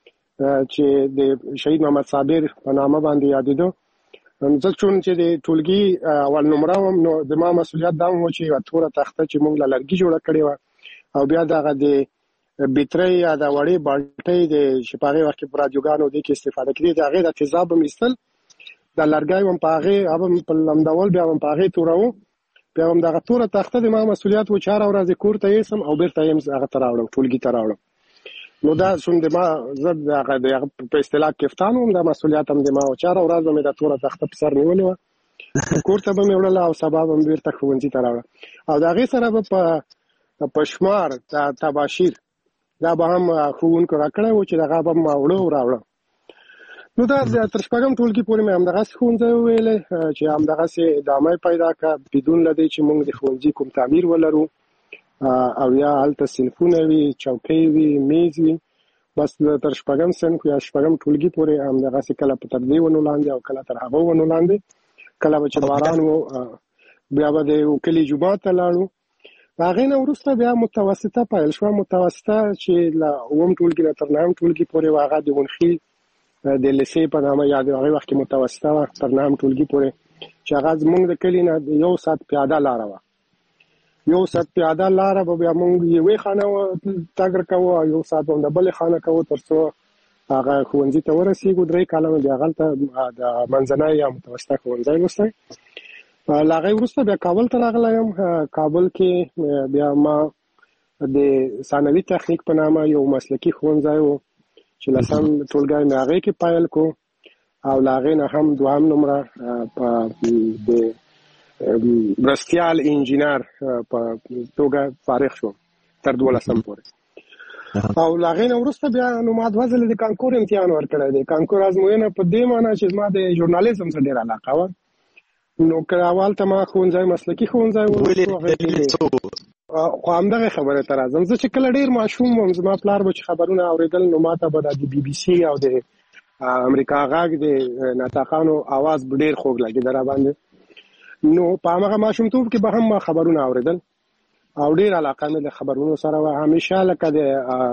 چې د شهید محمد صابر په نامه باندې یادېده. زه چون چې د ټولګي اول نمره وم نو د ما مسؤلیت دا و چې یوه توره تخته چې موږ له لرګي جوړه کړې وه او بیا دغه د بیترۍ یا د وړې بالټۍ د چې په هغې وخت کې په رادیوګانو دې کې استفاده کېدې د هغې د تیزاب هم ایستل د لرګی هم په هغې هغه په لمدول بیا هم په هغې توروو بیا هم دغه توره تخته د ما مسؤلیت و چې هره ورځ کور ته یوسم او بېرته یې هغه ته راوړم ټولګي ته راوړم. نو دا چون د ما زه د په اصطلاح کفتان وم دا مسؤلیت هم د ما و چې هره ورځ به مې د توره تخته په سر نیولې وه کور ته به مې وړله او سبا به مې بېرته ښوونځي ته راوړه او د هغې سره به په شمار د تباشیر دا به هم ښوونکو راکړی و چې دغه به ما وړه او راوړه. نو دا تر شپږم ټولګي پورې مې همدغسې ښوونځی وویلی چې همدغسې ادامه یې پیدا کړه بدون له دې چې موږ د ښوونځي کوم تعمیر ولرو او یا هلته صنفونه وي چوکۍ وي میز وي بس تر شپږم صنف یا شپږم ټولګي پورې همدغسې کله په تر دې ونو لاندې او کله تر هغو ونو لاندې کله به چې باران و بیا به د کلي جومات ته لاړو. هغې نه وروسته بیا متوسطه پیل شوه متوسطه چې له اووم ټولګي نه تر نهم ټولګي پورې و هغه د ونخي د لیسې په نامه یا د هغې وخت کې متوسطه وه تر نهم ټولګي پورې چې هغه زموږ د کلي نه 1 ساعت پیاده لاره وه 1 ساعت پیاده لاره به بیا موږ یوې خانه تګ کوو او 1 ساعت به د بلې خانه کوو تر څو هغه ښوونځي ته ورسېږو 3 کاله مې بیا هغلته د منځنی یا متوسطه ښوونځی لوستی. له هغې وروسته بیا کابل ته راغلی یم. کابل کې بیا ما د ثانوي تخنیک په نامه یو مسلکي ښوونځی و چې 10م ټولګی مې هغې کې پیل کو او له هغې نه هم 2م نمره د مرستیال انجینر په توګه فارغ شوم تر 12م پورې او له هغې نه وروسته بیا نو ما 2 ځلې د کانکور امتحان ورکړی دی. کانکور ازموینه په دې معنی چې زما د ژورنالیزم سره ډېره علاقه وه نو که اول ته ما ښوونځی مسلکي ښوونځی و خو همدغه خبرې ته راځم زه چې کله ډېر ماشوم وم زما پلار به چې خبرونه اورېدل نو ما ته به د BBC او د امریکا غږ د ناطقانو اواز ډېر خوږ لګېده را باندې نو په همغه ماشومتوب کې به هم ما خبرونه اورېدل او ډېر علاقه مې د خبرونو سره وه همیشه لکه د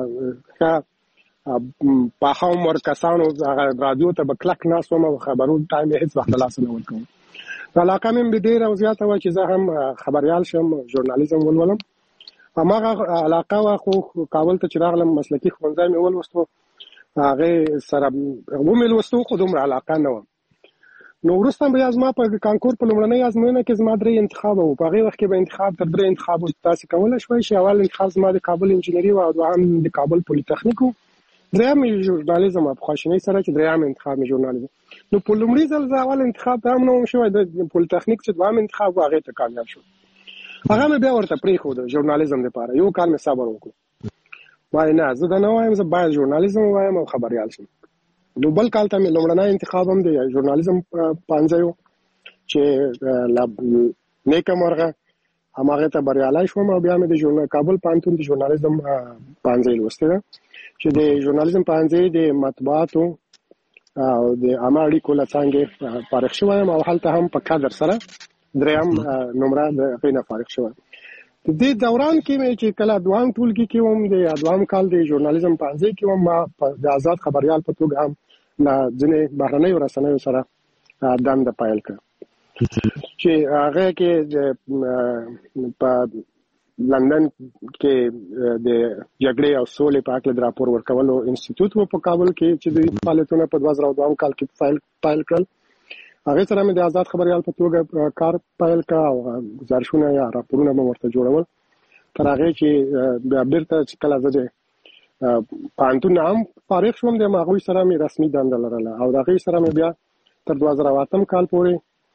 پاخه عمر کسانو رادیو ته به کلک ناست وم او خبرونو ټایم یې هېڅ وخت له لاسه نه ورکوم. علاقه مې ډېره او زیاته وه چې زه هم خبریال شم ژورنالیزم ولولم. هماغه علاقه وه خو کابل ته چې راغلم مسلکي ښوونځی مې ولوستو هغې سره ومې لوستو خو دومره علاقه نه وه. نو وروسته بیا زما په کانکور په لومړنۍ ازموینه کې زما 3 انتخابه وو. په هغې وخت کې به انتخاب تر 3 انتخابو تاسې کولی شوی چې اول انتخاب زما د کابل انجینري وه او دوهم د کابل پولیتخنیک وو دریم ژورنالیزم په خواشینۍ سره چې دریم انتخاب مې ژورنالیزم. نو په لومړي ځل زه اول انتخاب ته هم نه وم شوی د پولیتخنیک چې دوهم انتخاب و هغې ته کامیاب شو هغه مې بیا ورته پرېښوده ژورنالیزم دپاره 1 کال مې صبر وکړو وایي نه زه دا نه وایم زه باید ژورنالیزم ووایم او خبریال شم. نو بل کال ته مې لومړنی انتخاب هم د ژورنالیزم پانځی و چې نیکه مرغه هماغې ته بریالی شوم او بیا مې د کابل پوهنتون د ژورنالیزم پانځی لوستې ده چې د ژورنالیزم پانځی د مطبوعاتو او د عامه اړیکو له څانګې فارغ شوی یم او هلته هم په کادر سره 3م نمره د هغې نه فارغ شوی. د دې دوران کې مې چې کله 2م ټولګي کې وم د 2م کال د ژورنالیزم پانځی کې وم ما د آزاد خبریال په توګه هم له ځینې بهرنیو رسنیو سره دنده پیل کړه. چې هغه کې په لندن کې د جګړې او سولې په اړه د راپور ورکولو انسټیټیوټ په کابل کې چې د فعالیتونو په 2002 کال کې فایل کړل. هغه سره مې د آزاد خبريال په توګه کار فایل کا او گزارشونه یا راپورونه مې ورته جوړول تر هغه چې بیا بیرته چې کله زه پانتون هم فارغ شوم د ماغوي سره مې رسمي دنده لرله او هغه سره مې بیا تر 2008 کال پورې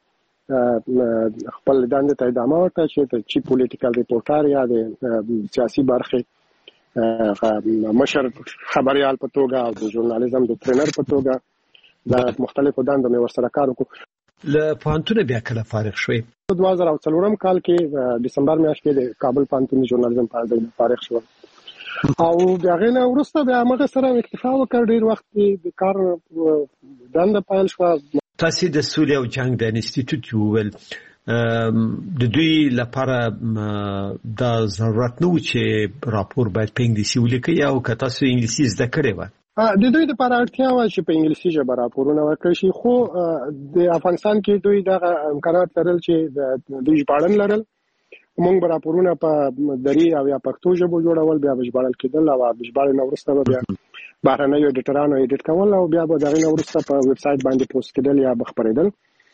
خپل دنده ته ادامه ورکړه چې چیف پولیټیکل ریپورټر یا د سیاسي برخه مشر خبريال په توګه او د ژورنالیزم د ټرینر په توګه د مختلفو دندو مې ورسره کار وکړ. له پانتون بیا کله فارغ شوې؟ 2004 کال کې دسمبر میاشت کې د کابل پانتون ژورنالیزم په اړه فارغ شوم او هغه نه وروسته بیا موږ سره اکتفا وکړ. ډیر وخت د کار دنده پایل شو. تاسو د سولې او جنگ د انسټیټیوټ ویل د دوی لپاره د ضرورت نو چې راپور باید په انګلیسي ولیکي او که تاسو انګلیسي زده کړی و د دوی لپاره اړتیا و چې په انګلیسي ژبه راپورونه ورکړي شي خو د افغانستان کې دوی د امکانات لرل چې د دوی ژباړن لرل. موږ به راپورونه په دري او یا پښتو ژبه جوړول بیا ژباړل کېدل او ژباړن وروسته بیا بهرنیو ایډیټرانو ایډیټ کول او بیا به دغه وروسته په ویب سټ باندې پوسټ کېدل یا بخبرېدل.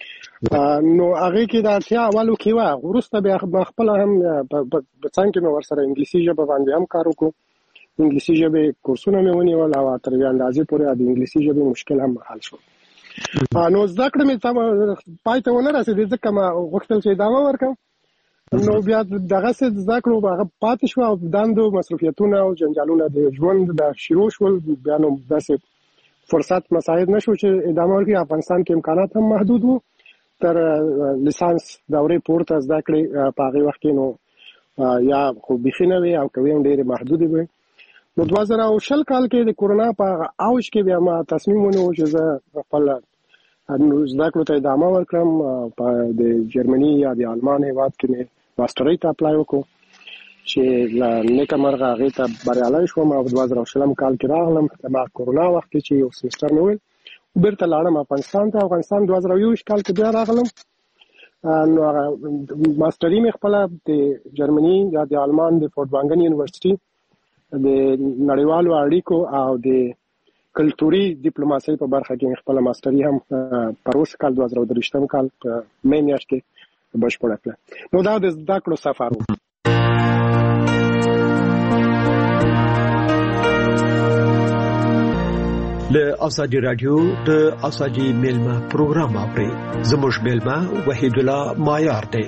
نو هغه کې د اړتیا اولو کې و وروسته بیا خپل هم په څنګه مې ورسره انګلیسي ژبه باندې هم کار وکړ. انګلیسي ژبه کورسونه مې ونیول او تر یو اندازې پورې د انګلیسي ژبې مشکل هم حل شو. نو زده کړې مې پای ته ونه رسېدې ځکه ما غوښتل چې ادامه ورکړم. نو بیا دغه څه زده کړو هغه پاتې شو او دندو مصروفیتونه او جنجالونه د ژوند د شروع شول. بیا نو داسې فرصت مساعد نشو چې ادامه ورکړي. افغانستان کې امکانات هم محدود وو. تر لیسانس دورې پورته زده کړې په هغه وخت کې نو یا خو بيخي نه وي او کوي هم ډېر محدود وي. نو 2020 کال کې د کورونا په اوج کې بیا ما تصمیم ونیو چې زه خپل زده کړو ته ادامه ورکړم. په د جرمني یا د آلمان هیواد کې مې ماسترۍ ته اپلای وکړو چې نیکه مرغه هغې ته بریالی شوم او 2020 کال کې راغلم. ما کورونا وخت کې چې یو سمستر مې ویل بیرته لاړم افغانستان ته. افغانستان 2021 کال کې بیا راغلم. نو ماسترۍ مې خپله د جرمني یا د آلمان د فورټوانګن یونیورسيټي د نړیوالو اړیکو او د کلتوري ډیپلوماسۍ په برخه کې خپل ماستري هم پروس کال 2023 کال په مې میاشت کې بشپړه کړه. نو دا د زده کړو سفر و. له ازادي رادیو د ازادي ملما پروګرام اوري. زموږ ملما وحید الله مایار دی.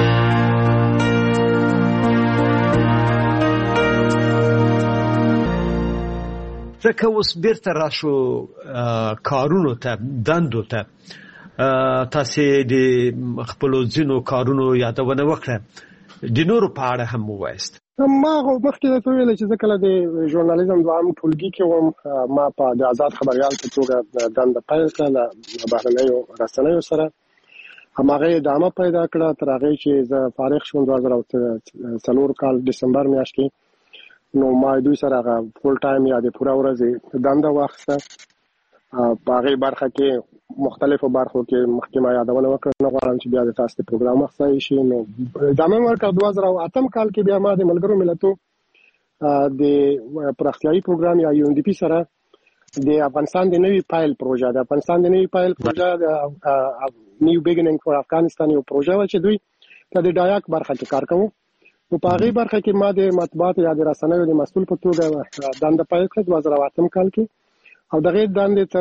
ځکه اوس بیرته راشو کارونو ته دندو ته تاسو د خپل ځینو کارونو یادونه وکړه د نورو په اړه هم وایست. ما مخکې ته ویل چې ځکه د ژورنالیزم دوام ټولګي کې وم. ما په د آزاد خبريال په توګه دنده پیل کړه بهرنیو رسنیو سره. هماغه ادامه پیدا کړه تر هغه چې زه فارغ شوم 2004 کال دسمبر میاشت کې. نو ما دوی سره فول ټایم یا د پوره ورځ دنده واخیسته. په هغه برخه کې مختلفو برخو کې مخکې ما یادونه وکړه. نو غواړم چې بیا د تاسو د پروګرام مخصوص شي. نو ادامه ورکړه 2008 کال کې بیا ما د ملګرو ملتونو د پراختیایي پروګرام یا UNDP سره د افغانستان د نوي پایل پروژه د نیو بیګینینګ فور افغانستان یو پروژه و چې دوی د ډایاک برخه کې کار کوي. نو په هغه برخه کې ما د مطبوعات یا د رسنیو د مسؤل په توګه دنده پیل کړه 2008 کال کې او دغه دنده تر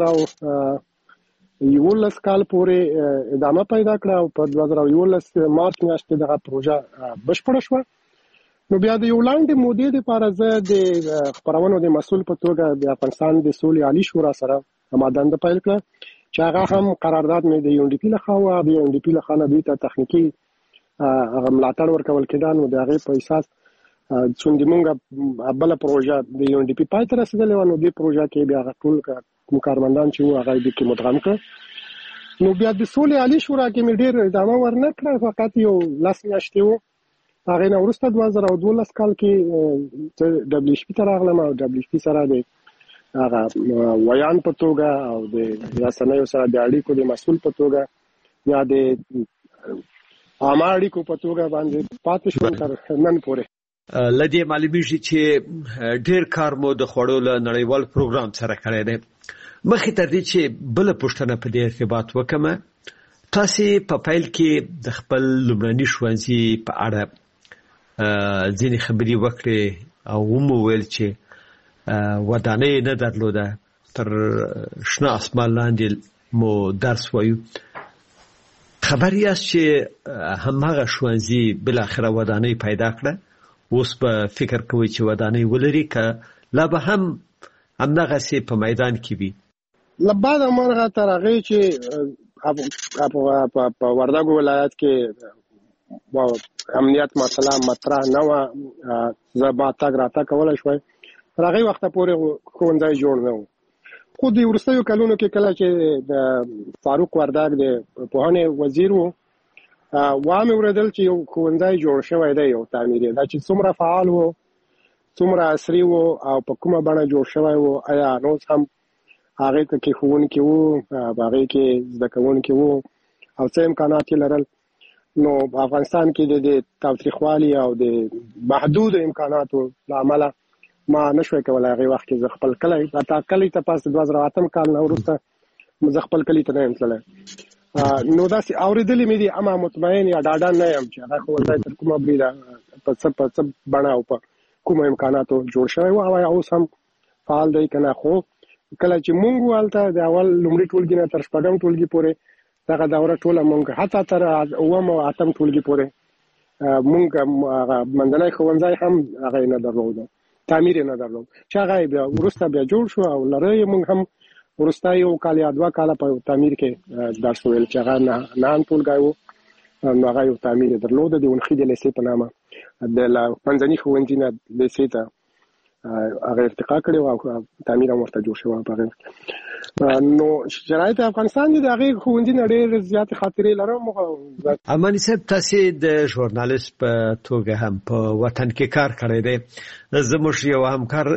2011 کال پورې ادامه پیدا کړه او په 2011 مارچ میاشت کې دغه پروژه بشپړه شوه. نو بیا د یو لاندې مودې لپاره زه د خبرونو د مسؤل په توګه د افغانستان د سولې عالی شورا سره ما دنده پیل کړه چې هغه هم قرارداد مې د UNDP لخوا او د UNDP لخوا نه دوی ته تخنیکی هغه ملاتړ ورکول کېده. نو د هغې په اساس څومره موږ بل پروژه د UNDP پای ته رسېدلې و. نو دې پروژه کې بیا ټول کارمندان چې هغه دې کې مدغم کړ. نو بیا د سولې عالی شورا کې مې ډېر ادامه ورنه کړه. فقط یو 10 میاشتې و. هغه نه وروسته 2012 کال کې WHP ته راغلم او WHP سره د هغه ویان په توګه او د رسنیو سره د اړیکو د مسؤل په توګه یا د عامه اړیکو په توګه باندې پاتې شو تر نن پورې. لدی معلومیږي چې ډیر کار مو د خوړو له نړیوال پروګرام سره کړی دی. مخکې تر دې چې بل پوښتنه په دې ارتباط وکم، تاسو په فایل کې د خپل لومړني ښوونځي په اړه ځینې خبرې وکړې او وویل چې ودانۍ نه درلوده، تر شنه اسمان لاندې مو درس وایو. خبر یاست چې هماغه ښوونځي بل اخره ودانۍ پیدا کړه، اوس په فکر کوي چې ودانۍ ولري که لا به هم همدغسې په میدان کې وي؟ لبعد مرغه تر هغې چې په وردګو ولایت کې امنیت مسله مطرح نه وه، زه با تګ راتګ کولی شوی، تر هغې وخته پورې ښوونځی جوړ نه و. خو د وروستیو کلونو کې کله چې د فاروق وردګ د پوهنې وزیر و، وامې اورېدل چې یو ښوونځی جوړ شوی دی، یو تعمیري، دا چې څومره فعال و، څومره عصري و او په کومه بڼه جوړ شوی و، آیا نوز هم هغې ته کې ښوونکي وو، په هغې کې زده کوونکي وو او څه امکانات یې لرل. نو په افغانستان کې د تاوتریخوالي او د محدودو امکاناتو له امله ما نشوی کولی هغې وخت کې زه خپل کلی ته پاس 2008 کال نه وروسته زه خپل کلي ته نه یم تللی. نو داسې اورېدلې مې دي، اما مطمئن یا ډاډه نه یم چې هغه ښوونځی تر کومه بریده په څه بڼه او په کومو امکاناتو جوړ شوی و او اوس هم فعال دی که نه. خو کله چې مونږ وو هلته د اول لومړي ټولګي نه تر شپږم ټولګي پورې دغه دوره ټوله مونږ حتی تر اووم او اتم ټولګي پورې مونږ هغه منځنی ښوونځی هم هغه یې نه درلوده، تعمیر یې نه درلود، چې هغه یې بیا وروسته بیا جوړ شو او لره یې مونږ هم وروسته یو کال یا 2 کاله په تعمیر کې درس ویل چې هغه نهان ټولګی و، نو هغه یو تعمیر یې درلوده د ونخي د لیسې په نامه، د منځني ښوونځي نه لیسې ته هغه ارتقا کړې وه او تعمیر هم ورته جوړ شوی په هغې. نو شرایط افغانستان دي د هغې ښوونځي نه ډېرې زیاتې خاطرې لرم. اماني صاحب، تاسې د ژورنالیست په توګه هم په وطن کې کار کړی دی. زموږ یو همکار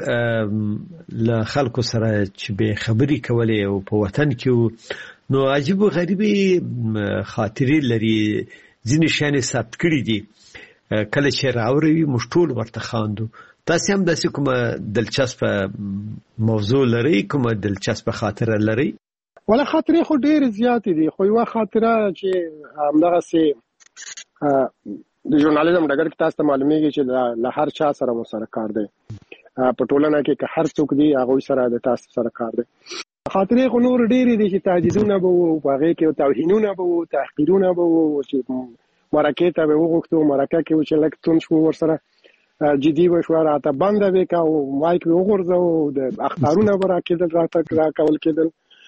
له خلکو سره چې به خبرې کولې او په وطن کې نو عجیب و غریبې خاطرې لري، ځینې شیان یې ثبت کړي دي، کله چې راوروي موږ ټول ورته خاندو. تاسې هم داسې کومه دلچسپه موضوع لرئ، کومه دلچسپه خاطره لرئ؟ ولا خاطرې خو ډېرې زیاتې دي، خو یوه خاطره چې همدغسې د ژورنالیزم ډګر کې تاسو ته معلومیږي چې له هر چا سره مو سره کار دی، په ټولنه کې که هر څوک دی هغوی سره د تاسو سره کار دی. خاطرې خو نور ډېرې دي چې تهدیدونه به وو، په هغې کې توهینونه به وو، تحقیرونه به وو، چې مرکې ته به وغوښتو، مرکه کې و چې لږ توند شو ورسره جدي به شوه، راته بنده به که او مایک به وغورځوو، د اخطارونه به راکېدل، راته راکول کېدل.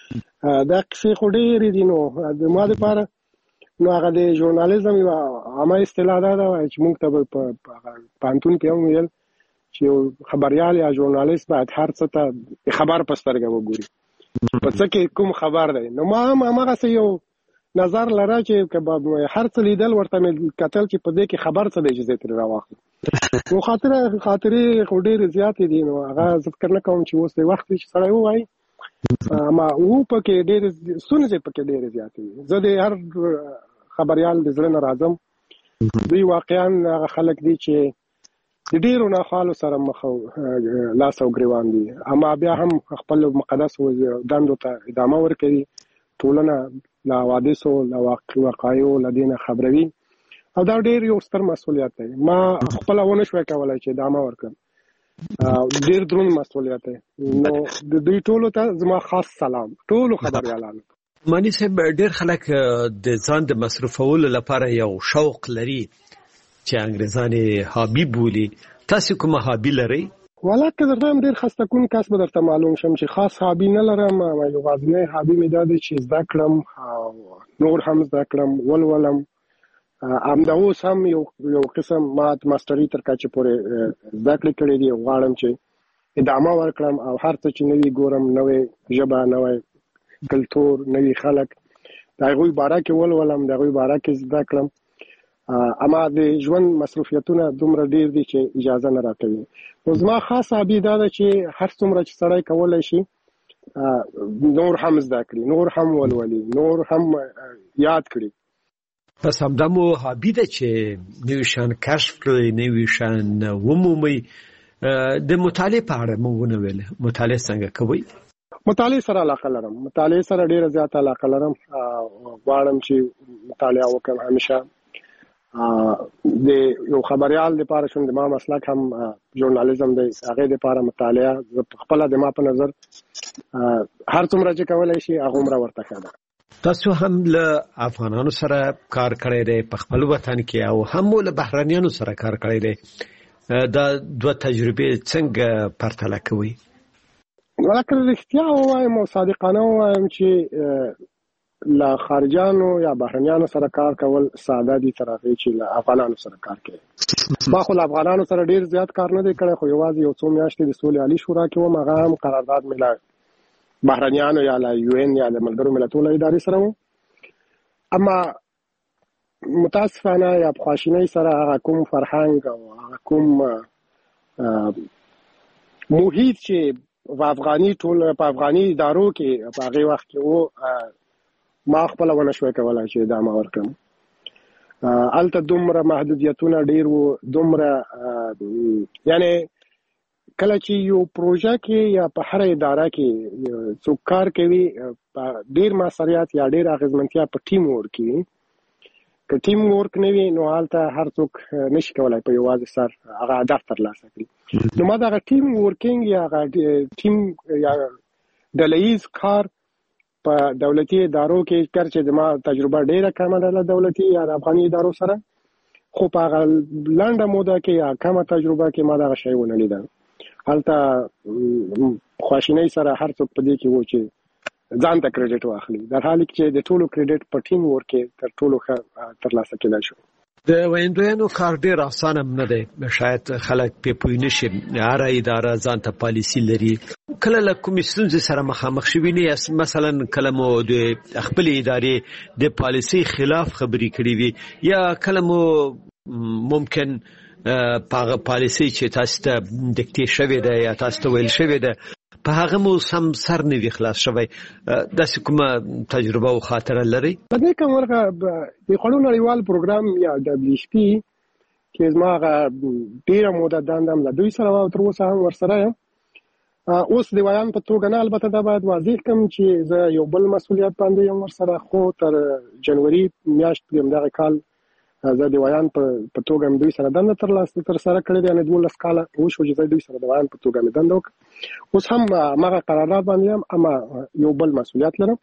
دا قصې خو ډېرې دي. نو د ما دپاره نو هغه د ژورنالیزم یوه عامه اصطلاح دا ده چې موږ ته به په پوهنتون کې هم ویل چې یو خبریال یا ژورنالیست باید هر څه ته خبر په سترګه وګوري، په څه کې کوم خبر دی. نو ما هم همغسې یو نظر لره چې هر څه لیدل ورته مې کتل چې په دې کې خبر څه دی چې زه ترې راواخلم. نو خاطرې خو ډېرې زیاتې دي، نو هغه زه فکر نه کوم چې اوس د وخت چې سړی ووایي، اما و پکې ډېرې ستونزې پکې ډېرې زیاتې دي. زه د هر خبریال د زړه نه راځم، دوی واقعا هغه خلک دي چې د ډېرو ناخوالو سره مخ لاس او ګریوان دي، اما بیا هم خپل مقدس دندو ته ادامه ورکوي، ټولنه له حوادثو له وقایعو له دې نه خبروي، او دا ډېر یو ستر مسؤلیت دی. ما خپله ونه شوی کولی چې ادامه ورکړم، ډېر دروند مسؤلیت دی. نو د دوی ټولو ته زما خاص سلام، ټولو خبریالانو. مانی صاحب، ډېر خلک د ځان د مصرفولو لپاره یو شوق لري چې انګریزان یې هابي بولي. تاسو کومه هابي لرئ؟ والا که درته هم ډېر خسته کوونکی کس به درته معلوم شم چې خاص هابي نه لرم. یوازینی هابي مې دا دی چې زده کړم او نور هم زده کړم، ولولم. همدا اوس هم یو قسم ما ماستري تر کچې پورې زده کړې کړې دي، غواړم چې ادامه ورکړم او هر څه چې نوي ګورم، نوې ژبه، نوی کلتور، نوي خلک، د هغوی باره کې ولولم، د هغوی باره کې زده کړم. اما د ژوند مصروفیتونه دومره ډیر دي چې اجازه نه راکوي. نو زما خاص هابي دا ده چې هر څومره چې سړی کولی شي نور هم زده کړي، نور هم ولولي، نور هم یاد کړي. پس همدا مو هابي ده چې نوي شیان کشف کړئ، نوي شیان ومومئ. د مطالعې په اړه مو ونه ویل، مطالعه څنګه کوئ؟ مطالعه سره علاقه لرم، مطالعه سره ډیره زیاته علاقه لرم. غواړم چې مطالعه وکړم همیشه. د یو خبريال لپاره شوم، د ما مسلک هم ژورنالیزم دی، هغه لپاره مطالعه خپل د ما په نظر هر څومره چې کولای شي هغه عمره ورته کړه. تاسو هم له افغانانو سره کار کړی دی په خپل وطن کې، او هم له بهرانيانو سره کار کړی دی. دا دوه تجربې څنګه پرتله کوي؟ ولکه رښتیا وایم او صادقانه وایم چې له خارجانو یا بهرانيانو سره کار کول ساده دي تر هغه چې له افغانانو سره کار کوي. ما خو له افغانانو سره ډیر زیات کار نه دی کړی، خو یوازې یو څو میاشتې د سولې عالی شورا کې وم، هغه هم قرارداد مې له بهرانيانو یا له UN یا د ملګرو ملتونو ادارې سره و. اما متاسفانه یا بخواشینۍ سره هغه کوم فرهنګ او هغه کوم محیط چې په افغاني ادارو کې په هغه وخت کې و، ما خپل ونه شوي کولای چې ادامه ورکړم. الته دومره محدودیتونه ډیر وو، دومره یعنی کله چې یو پروژه کې یا په هر اداره کې څوک کار کوي، ډیر مسؤلیت یا ډیر اغیزمنتیا په ټیم ورک وي. که ټیم ورک نه وي نو هلته هر څوک نشي کولای په یوازې سر هغه هدف ترلاسه کړي. نو ما دغه ټیم ورکینګ یا هغه ټیم یا ډلهییز کار په دولتي ادارو کې کار چې ما تجربه ډیره کمه ده دولتي یا افغاني ادارو سره، خو په هغه لنډه موده کې یا کمه تجربه کې ما دغه شی ونه لیدل. هلته خواشینۍ سره هر څوک په دې کې و چې ځان ته کریډټ واخلي، در حالی چې د ټولو کریډټ په ټیم ورک تر ټولو ښه ترلاسه کېدای شو. د ویندویانو کار ډیر اسانه نه دی، شاید خلک په پوی نشي. هر اداره ځان ته پالیسی لري. کله له کومې ستونزې سره مخامخ شوي نه یاست؟ مثلا کله مو د خپل ادارې د پالیسی خلاف خبرې کړې وي، یا کله مو ممکن په پالیسی چې تاسو ته دکتې شوی ده یا تاسو ته ویل شوی ده په هغه مو سم سر نه وي خلاص شوی، داسې کومه تجربه او خاطره لري؟ په دې کوم ورغه د خړو نړیوال پروګرام یا WHP کې زما ډیره موده دندم له دوی سره او تر اوسه هم ورسره یم. اوس د ویان په توګه نه، البته دا باید واضح کوم چې زه یو بل مسؤلیت باندې یم ورسره، خو تر جنوري میاشت دغه کال زه د ویان په توګه دوی سره دنده تر سره کړې ده. یعنې 12 کاله وشو چې زه دوی سره د ویان په توګه مې دنده وکړه. اوس هم هغه قرارداد باندې یم، اما یو بل مسؤلیت لرم.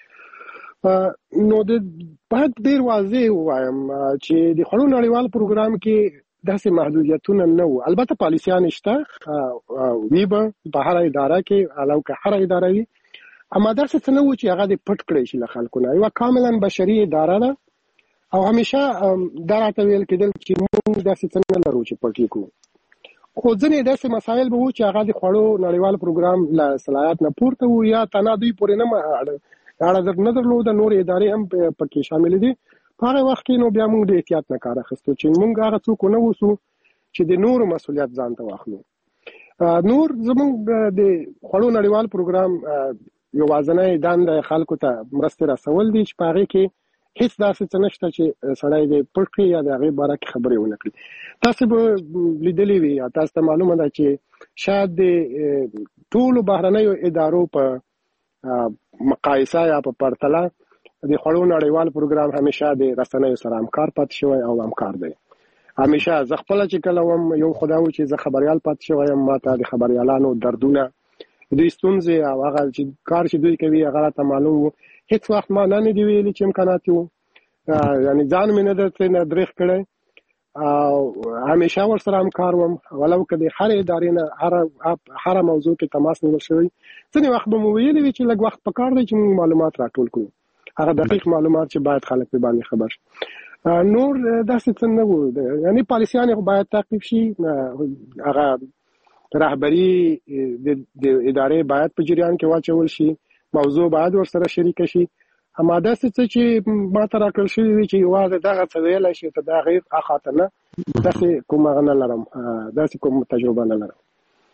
نو باید ډیر واضح ووایم چې د خړو نړیوال پروګرام کې داسې محدودیتونه نه وو. البته پالیسیان شته وی به په هر اداره کې، علاوه که هر اداره وي، اما داسې څه نه وو چې هغه د پټ کړی شي له خلکو نه. یوه کاملا بشري اداره ده او همیشه دا راته ویل کېدل چې موږ داسې څه نه لرو چې پټ یې کړو. خو ځینې داسې مسایل به وو چې هغه د خړو نړیوال پروګرام له صلاحیت نه پورته وو، یا تنها دوی پورې نه اړه نه درلوده، نور ادارې هم پکې شامل دي. په هغه وخت کې نو بیا موږ د احتیاط نه کار اخیستو چې موږ هغه څوک ونه اوسو چې د نورو مسؤلیت ځان ته واخلو. نور زموږ د خړو نړیوال پروګرام یوازینۍ دنده خلکو ته مرستې رسول دي چې په هغې کې هیڅ داسې څه نشته چې سړی د پټ کړي یا د هغې باره کې خبرې ونه کړي. تاسو به لیدلې وي یا تاسو ته معلومه ده چې شاید د ټولو بهرنیو ادارو په مقایسه یا په پرتله د خړو نړیوال پروګرام همیشه د رسنیو سره همکار پاتې شوی او همکار دی. همیشه زه خپله چې کله وم یو خدا و چې زه خبریال پاتې شوی یم، ما ته د خبریالانو دردونه، دوی ستونزې او هغه چې کار چې دوی کوي هغه راته معلوم و. هیڅ وخت ما نه دي ویلي چې امکانات وو، یعنې ځان مې نه درته دریغ کړی او همیشه ورسره همکار وم. ولو که د هر ادارې نه هره موضوع کې تماس نیول شوی، ځینې وخت به مو ویلي وي چې لږ وخت پکار دی چې موږ معلومات راټول کړو، هغه دقیق معلومات چې باید خلک په باندې خبر شي. نور داسې څه نه وو، یعنې پالیسیان باید تعقیب شي، هغه رهبري د ادارې باید په جریان کې واچول شي، موضوع باید ورسره شریک شي. اما داسې څه چې ما ته راکړل شوي وي چې یوازې دغه څه ویلی شي ته دا غیر اخاطه نه، داسې کوم هغه نه لرم، داسې کوم تجربه نه لرم.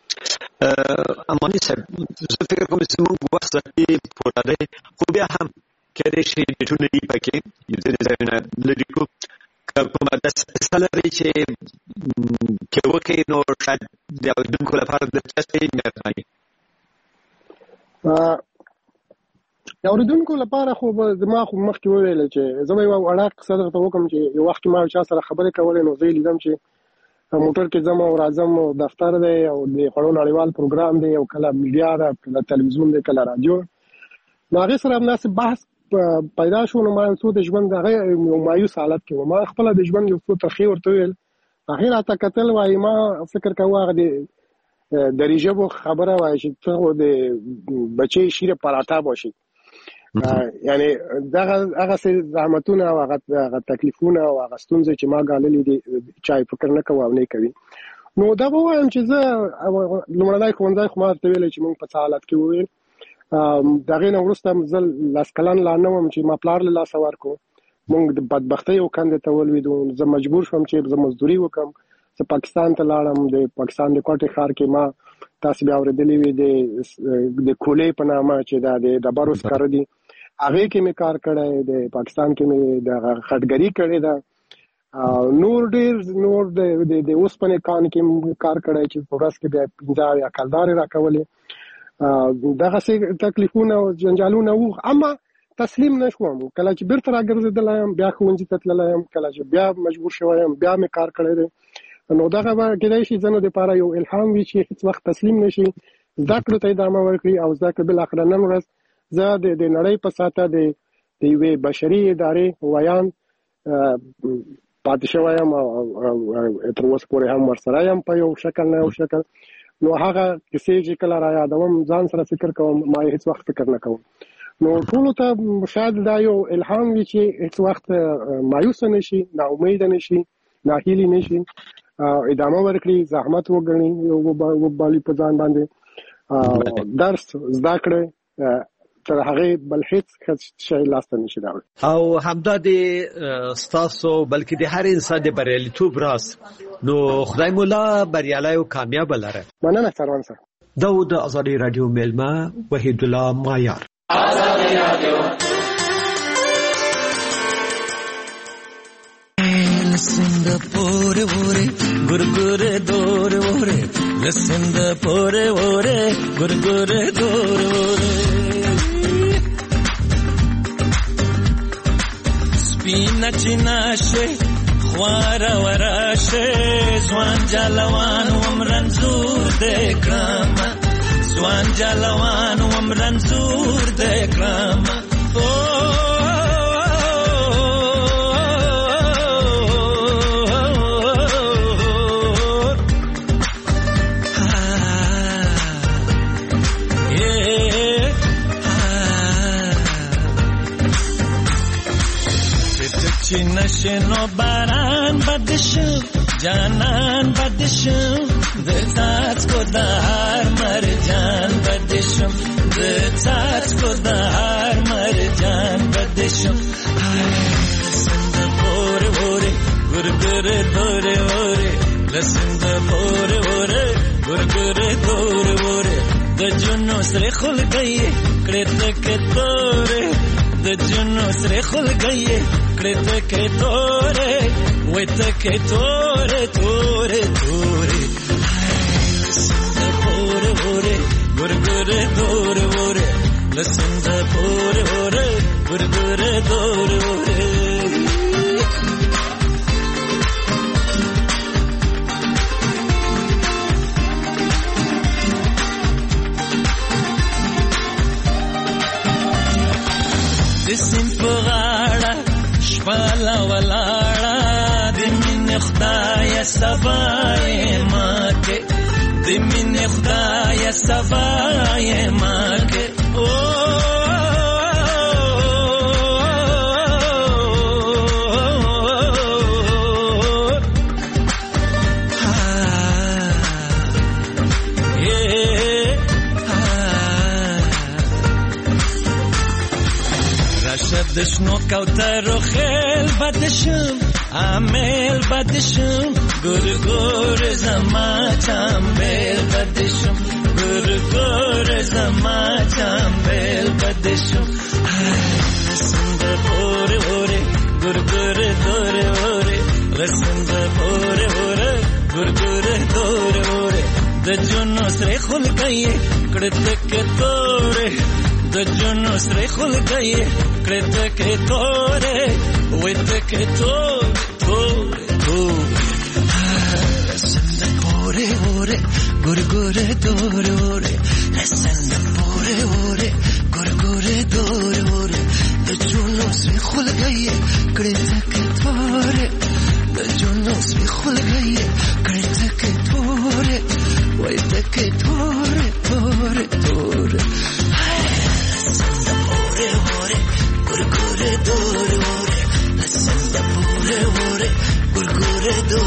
امانی صاحب زه فکر کوم چې موږ وخت ځکه پوره دی خو بیا هم کېدای شي د ټولنې پکې ځینې ځایونه لري کو کومه داسې لري چې کې وکړي نو شاید د اورېدونکو لپاره دلچسپي مهرباني د اورېدونکو لپاره خو زما خو مخکې وویل چې زه به یو اړه قصه درته وکړم چې یو وخت ما چا سره خبرې کولې نو زه لیدم چې موټر کې ځم او راځم دفتر دی او د خړو نړیوال پروګرام دی او کله میډیا ده کله تلویزیون دی کله رادیو نو هغې سره همداسې بحث پیدا شو نو ما څو د ژوند هغه یو مایوس حالت کې وم ما خپله د ژوند یو څو ترخې ورته وویل هغې راته کتل وایي ما فکر کوه هغه د دري ژبو خبره وایي چې ته د بچې شیر پراټا باشي یعنی هغه زحمتونه او هغه تکلیفونه او هغه ستونزې چې ما ګاللې دي چا فکر نه کوي او نه کوي نو دا به وایم چې زه لومړنی ښوونځی خو ما ورته ویلی چې موږ په څه حالت کې وویل د هغې نه وروسته زه 10 کلن لا نه وم چې ما پلار له لاسه ورکړو موږ د بدبختۍ یو کندې ته ولوېدو زه مجبور شوم چې زه مزدوري وکړم زه پاکستان ته لاړم د پاکستان د کوټې ښار کې ما تاسې بیا اورېدلې وي د کولې په نامه چې دا د ډبرو سکاره دي هغې کې مې کار کړی د پاکستان کې مې د خټګري کړې ده نور ډېر نور د اوسپنې کان کې کار کړی چې په ورځ کې بیا 15 یا کلدارې راکولې دغسې تکلیفونه او جنجالونه وو اما تسلیم نه شوم کله چې بیرته راګرځېدلی یم بیا ښوونځي ته تللی یم کله چې بیا مجبور شوی یم بیا مې کار کړی دی نو دغه به کېدای شي ځینو دپاره یو الهام وي چې هېڅ وخت تسلیم نه شي زده کړو ته ادامه ورکړي او زده کړه بالاخره نن ورځ زه د نړۍ په ساته د یوې بشري ادارې ویان پاتې شوی یم او تر اوسه پورې هم ورسره یم په یو شکل نه یو شکل نو هغه کیسې چې کله را یادوم ځان سره فکر کوم ما هېڅ وخت فکر نه کوم نو ټولو ته شاید دا یو الهام وي چې هېڅ وخت مایوسه نه شي ناامیده نه شي ناهیلي نه شي ادامه ورکړي زحمت وګڼي وبالي په ځان باندې درس زده کړي تر هغه بل هیڅ شی لاسته نشي راوړي او همدا د ستاسو بلکې د هر انسان د بریالیتوب راز نو خدای مولا بریالی او کامیاب لره مننه سروان صاحب داود ازادي رادیو ملما وحید الله مایار ازادي رادیو Listen the pore ore gurgure dore ore Listen the pore ore gurgure dore ore Spina chinashe khwara warashe Zwan jalawan umran zur dekrama Zwan jalawan umran zur dekrama نشنو باران بدشم جانان بدشم دلتات کو دهار مر جان بدشم دلتات کو دهار مر جان بدشم سند پور وره گرگر دوره وره لسند پور وره گرگر دوره وره د جنو سره خل گئی کړه تک توره د جنو سره خل گئی کړه کې تورې وې ته کې تورې تورې تورې لسند پورې وره ګورګورې تورې وره لسند پورې وره ګورګورې تورې وره سمپغاړه شپاله ولاړه د مين خدای سبای ماکه د مين خدای سبای ماکه او دشنو کوتر و خیل بدشم Amel badishum gur gur zama chambel badishum gur gur zama chambel badishum Rasanda pore ore gur gur dore ore Rasanda pore ore gur gur dore ore The junos re khul gaye kredte ke tore The junos re khul gaye kredte ke tore With the ke tore Rasanda pore ore gur gur dore ore Rasanda pore ore gur gur dore ore The junos re khul gaye kredte ke tore The junos re khul gaye kredte ke tore With the ke tore tore tore Rasanda pore ore gur gur dore ore Rasanda pore ore gur gur dore